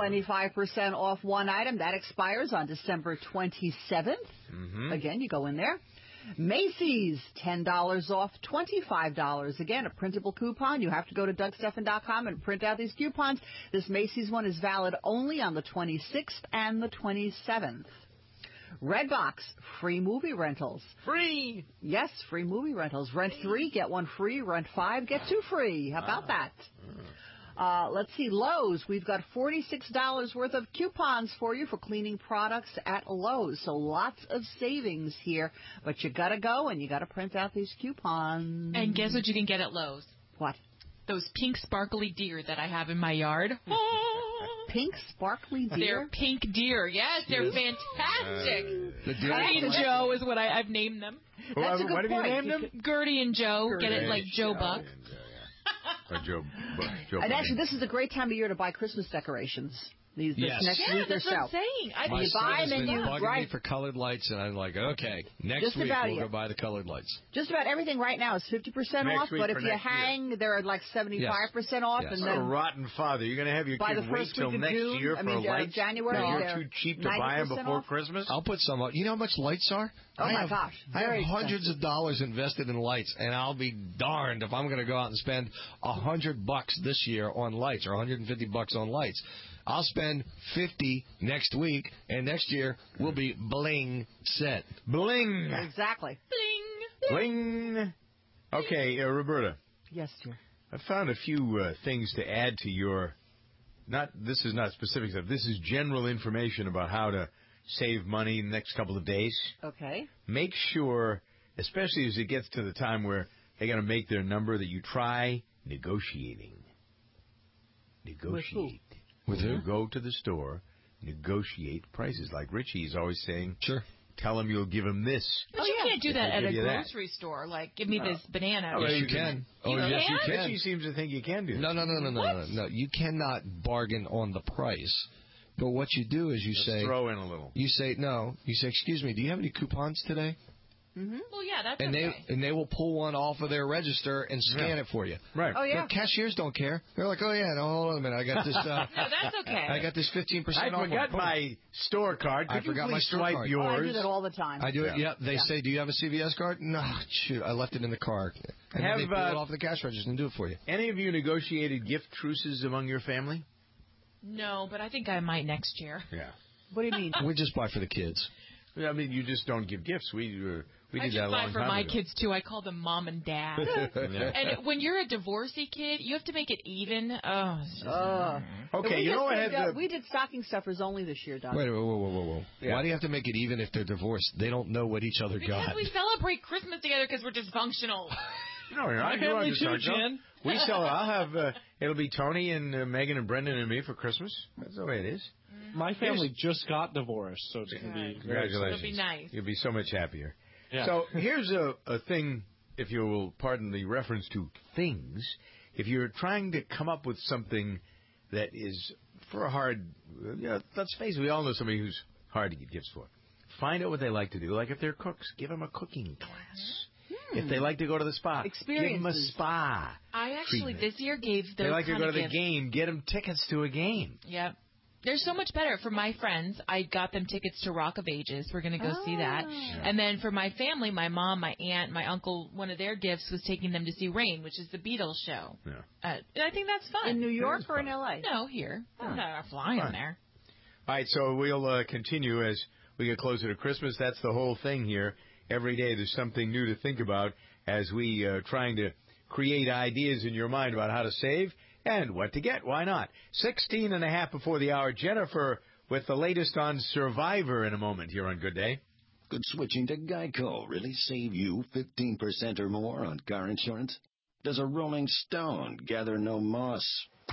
[SPEAKER 5] 25% off one item. That expires on December 27th. Mm-hmm. Again, you go in there. Macy's, $10 off, $25. Again, a printable coupon. You have to go to DougStephan.com and print out these coupons. This Macy's one is valid only on the 26th and the 27th. Redbox, free movie rentals.
[SPEAKER 8] Free!
[SPEAKER 5] Yes, free movie rentals. Rent 3, get 1 free. Rent 5, get 2 free. How about that? Let's see, Lowe's. We've got $46 worth of coupons for you for cleaning products at Lowe's. So lots of savings here. But you got to go and you got to print out these coupons.
[SPEAKER 8] And guess what you can get at Lowe's?
[SPEAKER 5] What?
[SPEAKER 8] Those pink sparkly deer that I have in my yard.
[SPEAKER 5] Pink sparkly deer?
[SPEAKER 8] They're pink deer. Yes, they're fantastic. Gertie and Joe is what I've named them.
[SPEAKER 5] That's a good
[SPEAKER 4] what have
[SPEAKER 5] point.
[SPEAKER 4] you named them?
[SPEAKER 8] Gertie and Joe. Get it like Joe Buck.
[SPEAKER 4] Joe
[SPEAKER 5] and actually, this is a great time of year to buy Christmas decorations. This
[SPEAKER 2] Yes.
[SPEAKER 5] next
[SPEAKER 8] Yeah,
[SPEAKER 5] week or
[SPEAKER 8] that's what I'm
[SPEAKER 5] so.
[SPEAKER 8] saying.
[SPEAKER 2] My
[SPEAKER 5] You
[SPEAKER 2] son
[SPEAKER 5] buy
[SPEAKER 2] has
[SPEAKER 5] them
[SPEAKER 2] been
[SPEAKER 5] and you
[SPEAKER 2] bugging me for colored lights, and I'm like, okay, next
[SPEAKER 5] Just
[SPEAKER 2] week
[SPEAKER 5] about
[SPEAKER 2] we'll
[SPEAKER 5] it.
[SPEAKER 2] go buy the colored lights.
[SPEAKER 5] Just about everything right now is 50%
[SPEAKER 4] Next
[SPEAKER 5] off,
[SPEAKER 4] week
[SPEAKER 5] but
[SPEAKER 4] for
[SPEAKER 5] if you
[SPEAKER 4] next year.
[SPEAKER 5] hang, they're like 75% off, and
[SPEAKER 4] What a
[SPEAKER 5] then
[SPEAKER 4] rotten father. You're going to have your
[SPEAKER 5] by
[SPEAKER 4] kid
[SPEAKER 5] the
[SPEAKER 4] wait
[SPEAKER 5] first
[SPEAKER 4] till
[SPEAKER 5] week of
[SPEAKER 4] next
[SPEAKER 5] June,
[SPEAKER 4] year for lights?
[SPEAKER 5] January,
[SPEAKER 4] You're
[SPEAKER 5] they're
[SPEAKER 4] too cheap to buy them
[SPEAKER 5] 90%
[SPEAKER 4] before
[SPEAKER 5] off.
[SPEAKER 4] Christmas?
[SPEAKER 2] I'll put some up. You know how much lights are?
[SPEAKER 5] Oh,
[SPEAKER 2] I
[SPEAKER 5] my
[SPEAKER 2] have,
[SPEAKER 5] gosh.
[SPEAKER 2] I have
[SPEAKER 5] Very
[SPEAKER 2] hundreds
[SPEAKER 5] expensive.
[SPEAKER 2] of dollars invested in lights, and I'll be darned if I'm going to go out and spend $100 this year on lights or $150 on lights. I'll spend $50 next week, and next year we'll be bling set.
[SPEAKER 4] Bling.
[SPEAKER 5] Exactly.
[SPEAKER 4] Bling. Okay, Roberta.
[SPEAKER 5] Yes, dear.
[SPEAKER 4] I found a few things to add to your. This is not specific stuff. This is general information about how to save money in the next couple of days.
[SPEAKER 5] Okay.
[SPEAKER 4] Make sure, especially as it gets to the time where they're going to make their number, that you try negotiating. Negotiate.
[SPEAKER 2] With who?
[SPEAKER 4] You go to the store, negotiate prices. Like Richie's always saying,
[SPEAKER 2] sure.
[SPEAKER 4] Tell him you'll give him this.
[SPEAKER 8] But you can't do
[SPEAKER 4] If
[SPEAKER 8] that
[SPEAKER 4] they
[SPEAKER 8] at
[SPEAKER 4] give
[SPEAKER 8] a
[SPEAKER 4] you that.
[SPEAKER 8] grocery store. Like, give me this banana.
[SPEAKER 4] Oh,
[SPEAKER 2] Yes, you can.
[SPEAKER 8] You
[SPEAKER 2] yes, you
[SPEAKER 8] can?
[SPEAKER 2] can.
[SPEAKER 4] Richie seems to think you can do that.
[SPEAKER 2] No. You cannot bargain on the price. But what you do is you say,
[SPEAKER 4] throw in a little.
[SPEAKER 2] You say, excuse me, do you have any coupons today?
[SPEAKER 8] Mm-hmm. Well, yeah, that's
[SPEAKER 2] And
[SPEAKER 8] okay.
[SPEAKER 2] they will pull one off of their register and scan it for you.
[SPEAKER 4] Right.
[SPEAKER 5] Oh, yeah.
[SPEAKER 2] But cashiers don't care. They're like, oh, yeah, no, hold on a minute. I got this.
[SPEAKER 8] No, that's okay.
[SPEAKER 2] I got this 15%
[SPEAKER 4] I
[SPEAKER 2] off.
[SPEAKER 4] forgot my store card. Could
[SPEAKER 2] I
[SPEAKER 4] you
[SPEAKER 2] forgot
[SPEAKER 4] please
[SPEAKER 2] my store
[SPEAKER 4] swipe
[SPEAKER 2] card.
[SPEAKER 4] yours?
[SPEAKER 5] Oh, I do that all the time.
[SPEAKER 2] I do it. Yeah. They say, do you have a CVS card? No, shoot, I left it in the car. And then they pull it off the cash register and do it for you.
[SPEAKER 4] Any of you negotiated gift truces among your family?
[SPEAKER 8] No, but I think I might next year.
[SPEAKER 4] Yeah.
[SPEAKER 5] What do you mean?
[SPEAKER 2] We just buy for the kids.
[SPEAKER 4] I mean, you just don't give gifts. We
[SPEAKER 8] I
[SPEAKER 4] did
[SPEAKER 8] just
[SPEAKER 4] that a long
[SPEAKER 8] buy for
[SPEAKER 4] time
[SPEAKER 8] my
[SPEAKER 4] ago.
[SPEAKER 8] kids too. I call them mom and dad.
[SPEAKER 4] Yeah.
[SPEAKER 8] And when you're a divorcee kid, you have to make it even. Oh, it's just
[SPEAKER 4] Okay,
[SPEAKER 5] we
[SPEAKER 4] you know
[SPEAKER 5] just
[SPEAKER 4] what?
[SPEAKER 5] did, we did stocking stuffers only this year, Doc.
[SPEAKER 2] Wait, whoa.
[SPEAKER 4] Yeah.
[SPEAKER 2] Why do you have to make it even if they're divorced? They don't know what each other
[SPEAKER 8] because
[SPEAKER 2] got.
[SPEAKER 8] we celebrate Christmas together because we're dysfunctional.
[SPEAKER 4] No, you're not.
[SPEAKER 8] My family
[SPEAKER 4] You're
[SPEAKER 8] too,
[SPEAKER 4] just not.
[SPEAKER 8] Jen.
[SPEAKER 4] We sell. I'll have. It'll be Tony and Megan and Brendan and me for Christmas. That's the way it is.
[SPEAKER 15] My family just got divorced, so it's going to be
[SPEAKER 4] Congratulations.
[SPEAKER 8] It'll be nice.
[SPEAKER 4] You'll be so much happier.
[SPEAKER 15] Yeah.
[SPEAKER 4] So here's a thing, if you will pardon the reference to things. If you're trying to come up with something that is for a hard, let's face it, we all know somebody who's hard to get gifts for. Find out what they like to do. Like if they're cooks, give them a cooking class. If they like to go to the spa, give them a spa.
[SPEAKER 8] I actually
[SPEAKER 4] treatment.
[SPEAKER 8] this year gave those
[SPEAKER 4] They like to
[SPEAKER 8] kind
[SPEAKER 4] go to
[SPEAKER 8] of
[SPEAKER 4] the
[SPEAKER 8] gifts.
[SPEAKER 4] game, get them tickets to a game.
[SPEAKER 8] Yep. They're so much better. For my friends, I got them tickets to Rock of Ages. We're going to go see that. And then for my family, my mom, my aunt, my uncle, one of their gifts was taking them to see Rain, which is the Beatles show.
[SPEAKER 4] Yeah.
[SPEAKER 8] And I think that's fun.
[SPEAKER 5] In New York or in L.A.?
[SPEAKER 8] No, here. I'm not flying
[SPEAKER 4] Fun.
[SPEAKER 8] there.
[SPEAKER 4] All right, so we'll continue as we get closer to Christmas. That's the whole thing here. Every day there's something new to think about as we trying to create ideas in your mind about how to save and what to get. Why not? 16 and a half before the hour. Jennifer with the latest on Survivor in a moment here on Good Day.
[SPEAKER 17] Could switching to Geico really save you 15% or more on car insurance? Does a rolling stone gather no moss?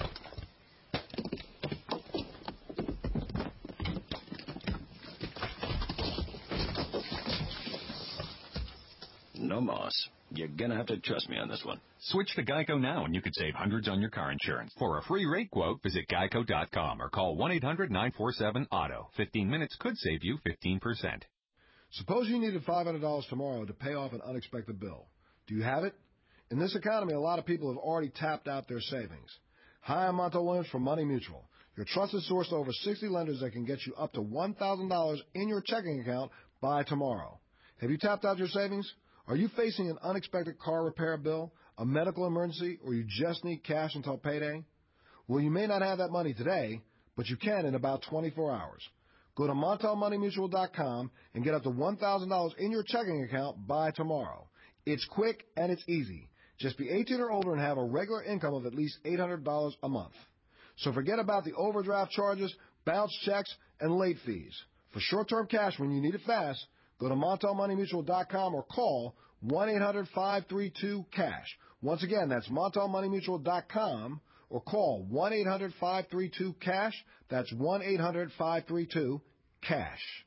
[SPEAKER 17] No moss. You're gonna have to trust me on this one.
[SPEAKER 9] Switch to Geico now and you could save hundreds on your car insurance. For a free rate quote, visit geico.com or call 1-800-947-AUTO. 15 minutes could save you 15%.
[SPEAKER 10] Suppose you needed $500 tomorrow to pay off an unexpected bill. Do you have it? In this economy, a lot of people have already tapped out their savings. Hi, I'm Monto Williams from Money Mutual, your trusted source to over 60 lenders that can get you up to $1,000 in your checking account by tomorrow. Have you tapped out your savings? Are you facing an unexpected car repair bill, a medical emergency, or you just need cash until payday? Well, you may not have that money today, but you can in about 24 hours. Go to MontelMoneyMutual.com and get up to $1,000 in your checking account by tomorrow. It's quick and it's easy. Just be 18 or older and have a regular income of at least $800 a month. So forget about the overdraft charges, bounce checks, and late fees. For short-term cash when you need it fast, go to MontelMoneyMutual.com or call 1-800-532-CASH. Once again, that's MontelMoneyMutual.com or call 1-800-532-CASH. That's 1-800-532-CASH.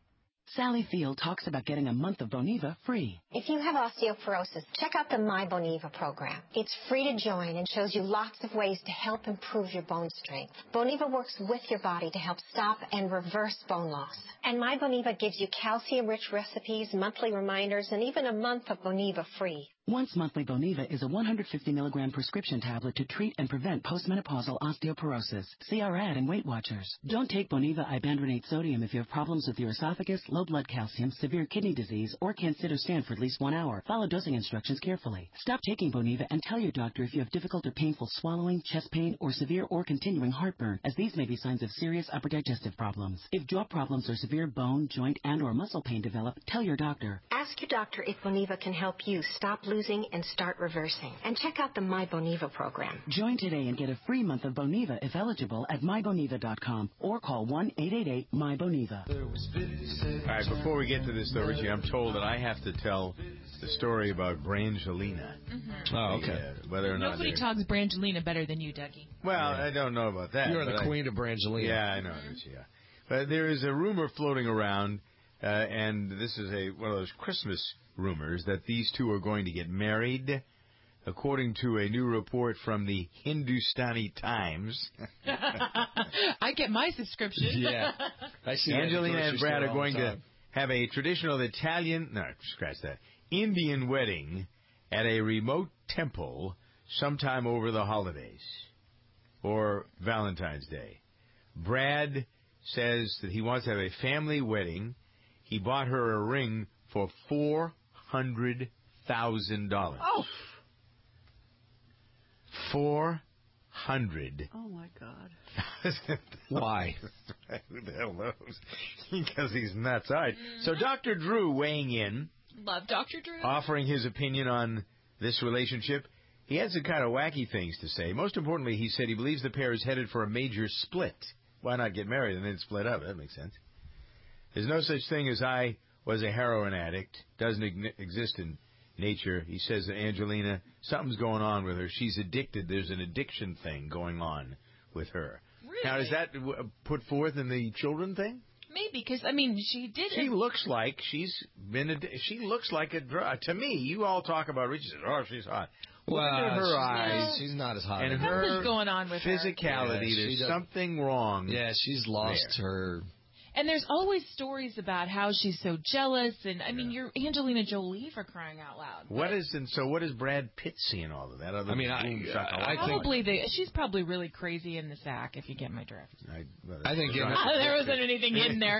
[SPEAKER 3] Sally Field talks about getting a month of Boniva free.
[SPEAKER 11] If you have osteoporosis, check out the My Boniva program. It's free to join and shows you lots of ways to help improve your bone strength. Boniva works with your body to help stop and reverse bone loss. And My Boniva gives you calcium-rich recipes, monthly reminders, and even a month of Boniva free.
[SPEAKER 3] Once monthly Boniva is a 150 milligram prescription tablet to treat and prevent postmenopausal osteoporosis. See our ad in Weight Watchers. Don't take Boniva ibandronate sodium if you have problems with your esophagus, low blood calcium, severe kidney disease, or can't sit or stand for at least 1 hour. Follow dosing instructions carefully. Stop taking Boniva and tell your doctor if you have difficult or painful swallowing, chest pain, or severe or continuing heartburn, as these may be signs of serious upper digestive problems. If jaw problems or severe bone, joint, and or muscle pain develop, tell your doctor.
[SPEAKER 11] Ask your doctor if Boniva can help you stop losing and start reversing. And check out the My Boniva program.
[SPEAKER 3] Join today and get a free month of Boniva if eligible at myboniva.com or call 1-888-MY-BONIVA.
[SPEAKER 4] All right, before we get to this, though, Richie, I'm told that I have to tell the story about Brangelina.
[SPEAKER 8] Mm-hmm.
[SPEAKER 2] Oh, okay.
[SPEAKER 4] Whether or not
[SPEAKER 8] Nobody talks Brangelina better than you, Dougie.
[SPEAKER 4] Well, I don't know about that.
[SPEAKER 2] You're the queen of Brangelina.
[SPEAKER 4] Yeah, I know, Richie. Yeah. But there is a rumor floating around, and this is one of those Christmas rumors, that these two are going to get married, according to a new report from the Hindustani Times.
[SPEAKER 8] I get my subscription.
[SPEAKER 2] Yeah. I see
[SPEAKER 4] Angelina and Brad are going to have a traditional Indian wedding at a remote temple sometime over the holidays or Valentine's Day. Brad says that he wants to have a family wedding. He bought her a ring for $400,000.
[SPEAKER 5] Oh.
[SPEAKER 4] 400.
[SPEAKER 5] Oh my God.
[SPEAKER 2] Why?
[SPEAKER 4] Who the hell knows? Because he's nuts. All right. So Dr. Drew weighing in.
[SPEAKER 8] Love Dr. Drew.
[SPEAKER 4] Offering his opinion on this relationship. He had some kind of wacky things to say. Most importantly, he said he believes the pair is headed for a major split. Why not get married and then split up? That makes sense. There's no such thing as I was a heroin addict. Doesn't exist in nature. He says that Angelina, something's going on with her. She's addicted. There's an addiction thing going on with her.
[SPEAKER 8] Really?
[SPEAKER 4] Now, is that put forth in the children thing?
[SPEAKER 8] Maybe, because, she did.
[SPEAKER 4] She looks like she's been. She looks like a drug. To me, you all talk about Richie. Oh, she's hot. Look at her eyes.
[SPEAKER 2] She's not as hot.
[SPEAKER 4] And
[SPEAKER 8] something's going on with
[SPEAKER 4] physicality.
[SPEAKER 2] Yeah,
[SPEAKER 4] there's something wrong.
[SPEAKER 2] Yeah, she's lost her.
[SPEAKER 8] And there's always stories about how she's so jealous, and you're Angelina Jolie for crying out loud.
[SPEAKER 4] What is Brad Pitt seeing all of that?
[SPEAKER 8] She's probably really crazy in the sack, if you get my drift.
[SPEAKER 2] I think
[SPEAKER 8] there wasn't anything hidden there.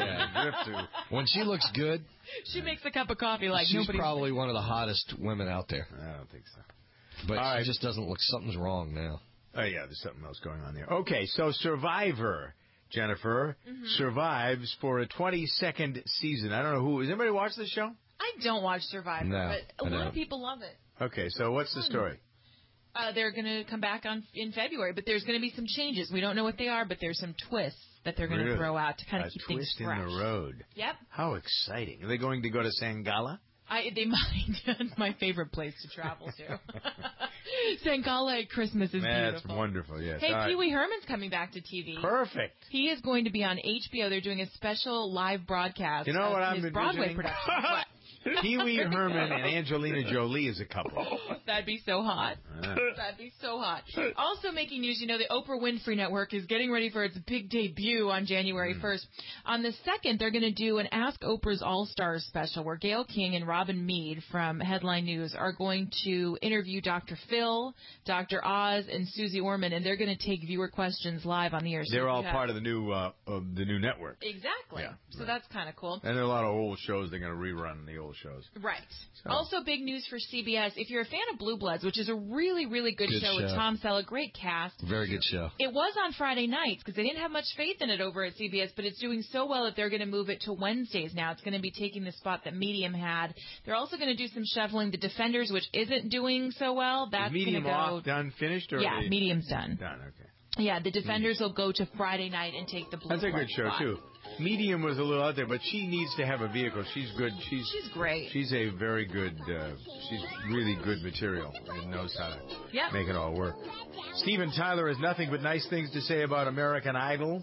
[SPEAKER 2] When she looks good,
[SPEAKER 8] she makes a cup of coffee like
[SPEAKER 2] she's
[SPEAKER 8] nobody.
[SPEAKER 2] Probably one of the hottest women out there.
[SPEAKER 4] I don't think so.
[SPEAKER 2] But she just doesn't look. Something's wrong now.
[SPEAKER 4] Oh yeah, there's something else going on there. Okay, so Survivor. Jennifer survives for a 22nd season. I don't know who. Does anybody watch this show?
[SPEAKER 8] I don't watch Survivor, but a lot of people love it.
[SPEAKER 4] Okay, so what's the story?
[SPEAKER 8] They're going to come back in February, but there's going to be some changes. We don't know what they are, but there's some twists that they're going to throw out to kind of keep things fresh.
[SPEAKER 4] A twist in the road.
[SPEAKER 8] Yep.
[SPEAKER 4] How exciting. Are they going to go to Sangala?
[SPEAKER 8] They might. That's my favorite place to travel to. Sangala at Christmas is beautiful.
[SPEAKER 4] That's wonderful, yes.
[SPEAKER 8] Hey, Pee Wee Herman's coming back to TV.
[SPEAKER 4] Perfect.
[SPEAKER 8] He is going to be on HBO. They're doing a special live broadcast of his Broadway production. What?
[SPEAKER 4] Pee Wee Herman and Angelina Jolie is a couple.
[SPEAKER 8] That'd be so hot. That'd be so hot. Also making news, the Oprah Winfrey Network is getting ready for its big debut on January 1st. On the 2nd, they're going to do an Ask Oprah's All-Stars special where Gayle King and Robin Meade from Headline News are going to interview Dr. Phil, Dr. Oz, and Susie Orman, and they're going to take viewer questions live on the air.
[SPEAKER 4] They're all part of the new network.
[SPEAKER 8] Exactly. Yeah, so that's kind of cool.
[SPEAKER 4] And there are a lot of old shows they're going to rerun the old shows.
[SPEAKER 8] Right. So. Also, big news for CBS. If you're a fan of Blue Bloods, which is a really, really good show with Tom Selleck, great cast.
[SPEAKER 2] Very good show.
[SPEAKER 8] It was on Friday nights because they didn't have much faith in it over at CBS, but it's doing so well that they're going to move it to Wednesdays now. It's going to be taking the spot that Medium had. They're also going to do some shuffling. The Defenders, which isn't doing so well, that's going to go.
[SPEAKER 4] Medium off, done, finished? Or
[SPEAKER 8] yeah, Medium's done.
[SPEAKER 4] Done, okay.
[SPEAKER 8] Yeah, the Defenders will go to Friday night and take the Blue
[SPEAKER 4] That's a good show,
[SPEAKER 8] spot.
[SPEAKER 4] too. Medium was a little out there, but she needs to have a vehicle. She's good. She's
[SPEAKER 8] great.
[SPEAKER 4] She's a very good, she's really good material and knows how to make it all work. Steven Tyler has nothing but nice things to say about American Idol.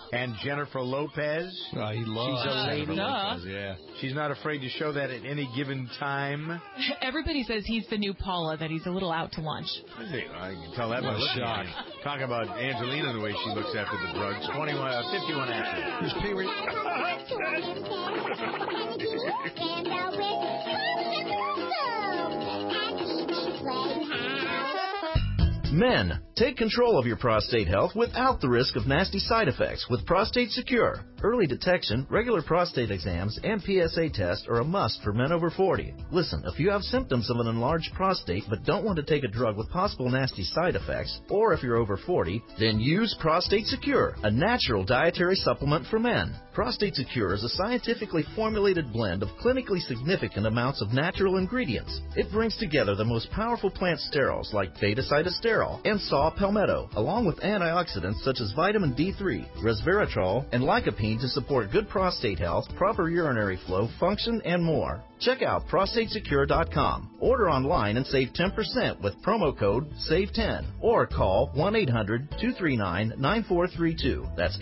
[SPEAKER 4] And Jennifer Lopez.
[SPEAKER 2] Oh, he loves
[SPEAKER 4] She's a lady.
[SPEAKER 2] Jennifer Lopez, yeah.
[SPEAKER 4] She's not afraid to show that at any given time.
[SPEAKER 8] Everybody says he's the new Paula, that he's a little out to lunch.
[SPEAKER 4] Is he? I can tell that by looking at him. Talking about Angelina, the way she looks after the drugs. 51 after.
[SPEAKER 2] Here's Pee Wee.
[SPEAKER 12] Men, take control of your prostate health without the risk of nasty side effects with Prostate Secure. Early detection, regular prostate exams, and PSA tests are a must for men over 40. Listen, if you have symptoms of an enlarged prostate but don't want to take a drug with possible nasty side effects, or if you're over 40, then use Prostate Secure, a natural dietary supplement for men. Prostate Secure is a scientifically formulated blend of clinically significant amounts of natural ingredients. It brings together the most powerful plant sterols like beta-cytosterol and saw palmetto, along with antioxidants such as vitamin D3, resveratrol, and lycopene to support good prostate health, proper urinary flow, function, and more. Check out prostatesecure.com. Order online and save 10% with promo code SAVE10 or call 1-800-239-9432. That's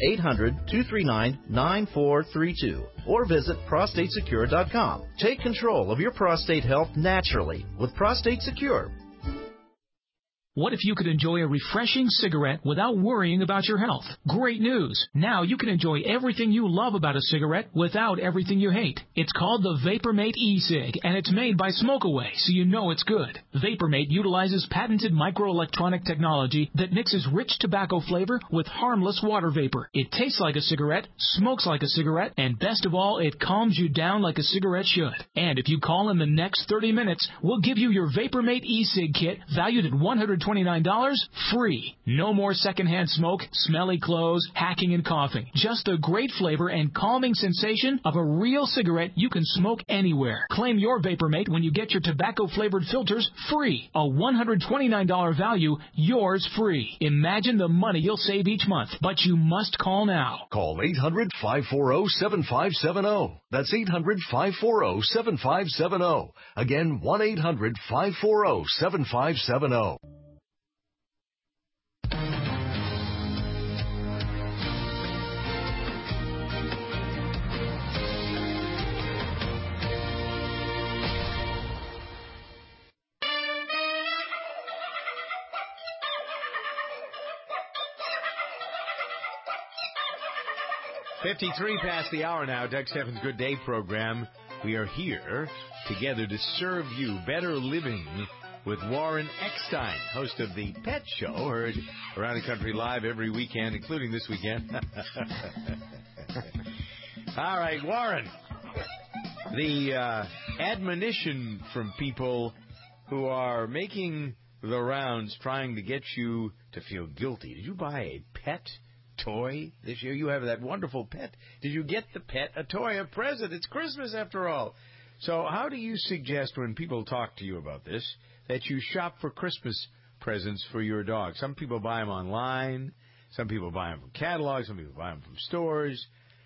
[SPEAKER 12] 800-239-9432. Or visit prostatesecure.com. Take control of your prostate health naturally with Prostate Secure.
[SPEAKER 13] What if you could enjoy a refreshing cigarette without worrying about your health? Great news! Now you can enjoy everything you love about a cigarette without everything you hate. It's called the VaporMate e-cig, and it's made by Smokeaway, so you know it's good. VaporMate utilizes patented microelectronic technology that mixes rich tobacco flavor with harmless water vapor. It tastes like a cigarette, smokes like a cigarette, and best of all, it calms you down like a cigarette should. And if you call in the next 30 minutes, we'll give you your VaporMate e-cig kit valued at $129 free. No more secondhand smoke, smelly clothes, hacking and coughing. Just the great flavor and calming sensation of a real cigarette you can smoke anywhere. Claim your VaporMate when you get your tobacco-flavored filters free. A $129 value, yours free. Imagine the money you'll save each month, but you must call now.
[SPEAKER 14] Call 800-540-7570. That's 800-540-7570. Again, 1-800-540-7570.
[SPEAKER 4] .53 past the hour now. Doug Steffens' Good Day program. We are here together to serve you better living with Warren Eckstein, host of the Pet Show, heard around the country live every weekend, including this weekend. All right, Warren. The admonition from people who are making the rounds trying to get you to feel guilty. Did you buy a pet toy this year? You have that wonderful pet. Did you get the pet a toy, a present? It's Christmas after all. So how do you suggest when people talk to you about this that you shop for Christmas presents for your dog? Some people buy them online. Some people buy them from catalogs. Some people buy them from stores.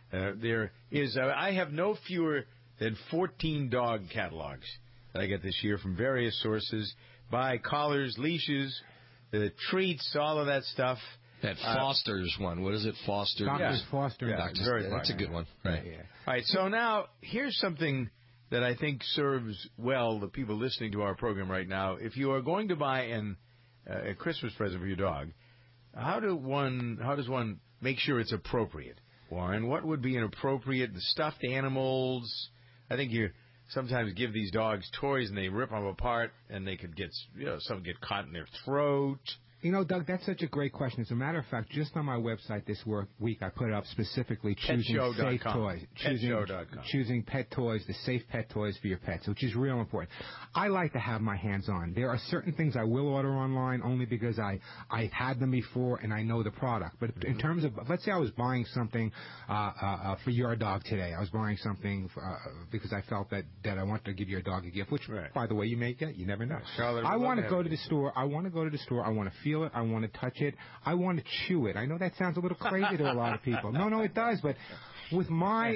[SPEAKER 4] I have no fewer than 14 dog catalogs that I get this year from various sources. Buy collars, leashes, treats, all of that stuff.
[SPEAKER 2] That Foster's one. What is it? Foster?
[SPEAKER 16] Doctor's Foster.
[SPEAKER 2] Yeah, that's a good one. Right.
[SPEAKER 4] Yeah. All right. So now here's something that I think serves well the people listening to our program right now. If you are going to buy a Christmas present for your dog, how does one make sure it's appropriate, Warren? What would be an appropriate stuffed animals? I think you sometimes give these dogs toys and they rip them apart and they could get some get caught in their throat.
[SPEAKER 16] You know, Doug, that's such a great question. As a matter of fact, just on my website this week, I put up specifically choosing safe toys. Choosing pet toys, the safe pet toys for your pets, which is real important. I like to have my hands on. There are certain things I will order online only because I've had them before and I know the product. But in terms of, let's say I was buying something for your dog today. I was buying something because I felt that I wanted to give your dog a gift, which, by the way, you may get. You never know. I want to go to the store. I want to feel it. I want to touch it. I want to chew it. I know that sounds a little crazy to a lot of people. No, it does. But With my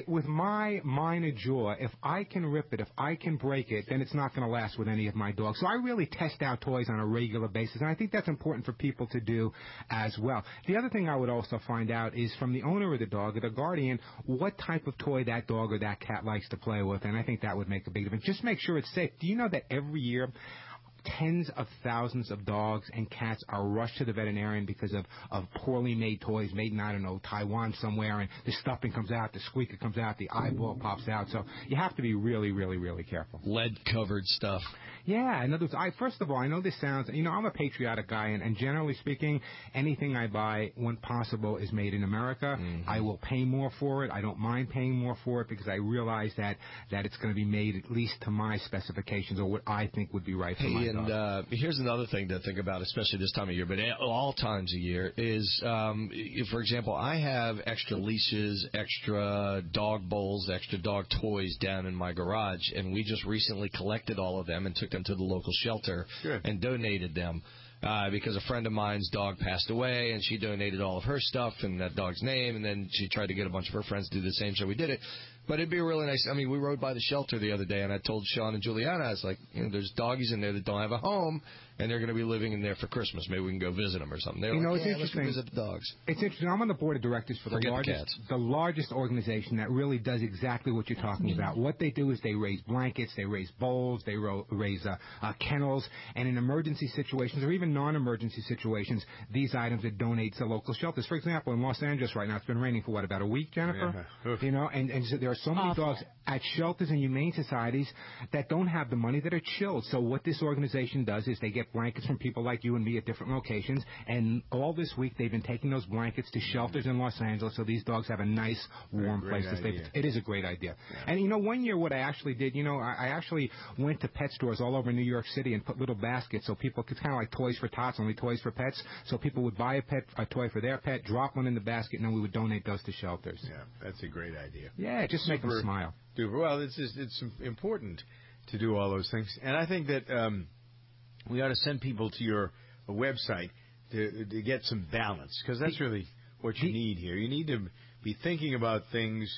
[SPEAKER 16] minor jaw, if I can rip it, if I can break it, then it's not going to last with any of my dogs. So I really test out toys on a regular basis, and I think that's important for people to do as well. The other thing I would also find out is from the owner of the dog or the guardian what type of toy that dog or that cat likes to play with, and I think that would make a big difference. Just make sure it's safe. Do you know that every year tens of thousands of dogs and cats are rushed to the veterinarian because of poorly made toys made in, I don't know, Taiwan somewhere, and the stuffing comes out, the squeaker comes out, the eyeball pops out. So you have to be really, really, really careful.
[SPEAKER 2] Lead-covered stuff.
[SPEAKER 16] Yeah, in other words, first of all, I know this sounds, I'm a patriotic guy, and generally speaking, anything I buy, when possible, is made in America. Mm-hmm. I will pay more for it. I don't mind paying more for it because I realize that it's going to be made at least to my specifications or what I think would be right for my dog.
[SPEAKER 2] And here's another thing to think about, especially this time of year, but at all times of year, is, for example, I have extra leashes, extra dog bowls, extra dog toys down in my garage, and we just recently collected all of them and took them to the local shelter and donated them. Because a friend of mine's dog passed away, and she donated all of her stuff and that dog's name, and then she tried to get a bunch of her friends to do the same, so we did it. But it'd be really nice. I mean, we rode by the shelter the other day, and I told Sean and Juliana, I was like, there's doggies in there that don't have a home, and they're going to be living in there for Christmas. Maybe we can go visit them or something. They're like,
[SPEAKER 16] it's interesting.
[SPEAKER 2] Let's go visit the dogs.
[SPEAKER 16] It's interesting. I'm on the board of directors for the largest organization that really does exactly what you're talking about. What they do is they raise blankets, they raise bowls, they raise kennels, and in emergency situations or even non-emergency situations, these items are donated to local shelters. For example, in Los Angeles right now, it's been raining for about a week, Jennifer? Yeah. And so there are so many dogs at shelters and humane societies that don't have the money that are chilled. So what this organization does is they get blankets from people like you and me at different locations, and all this week they've been taking those blankets to shelters in Los Angeles so these dogs have a nice, warm place to stay. It is a great idea. Yeah. And, 1 year what I actually did, I actually went to pet stores all over New York City and put little baskets so people could kind of like Toys for Tots, only toys for pets. So people would buy a toy for their pet, drop one in the basket, and then we would donate those to shelters.
[SPEAKER 4] Yeah, that's a great idea.
[SPEAKER 16] Yeah, just make them smile.
[SPEAKER 4] Well, it's important to do all those things. And I think that we ought to send people to your website to get some balance, because that's really what you need here. You need to be thinking about things.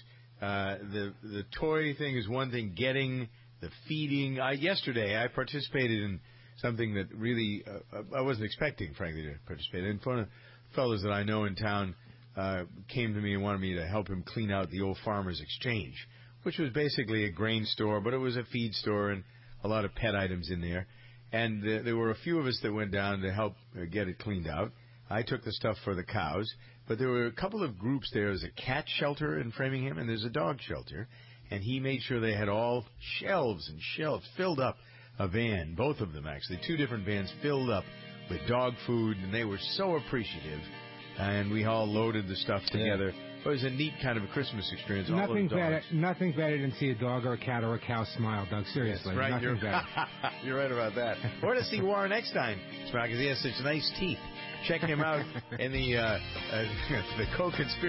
[SPEAKER 4] The toy thing is one thing, getting the feeding. Yesterday, I participated in something that really I wasn't expecting, frankly, to participate in. One of the fellows that I know in town came to me and wanted me to help him clean out the old Farmers Exchange, which was basically a grain store, but it was a feed store and a lot of pet items in there. And there were a few of us that went down to help get it cleaned out. I took the stuff for the cows, but there were a couple of groups there. There's a cat shelter in Framingham, and there's a dog shelter. And he made sure they had all shelves and shelves filled up, a van, both of them actually, 2 different vans filled up with dog food, and they were so appreciative. And we all loaded the stuff together. It was a neat kind of a Christmas experience.
[SPEAKER 16] Nothing better than see a dog or a cat or a cow smile, Doug. Seriously,
[SPEAKER 4] right.
[SPEAKER 16] Nothing better.
[SPEAKER 4] You're right about that. We're going to see Warren next time, because he has such nice teeth. Check him out in the co-conspirator.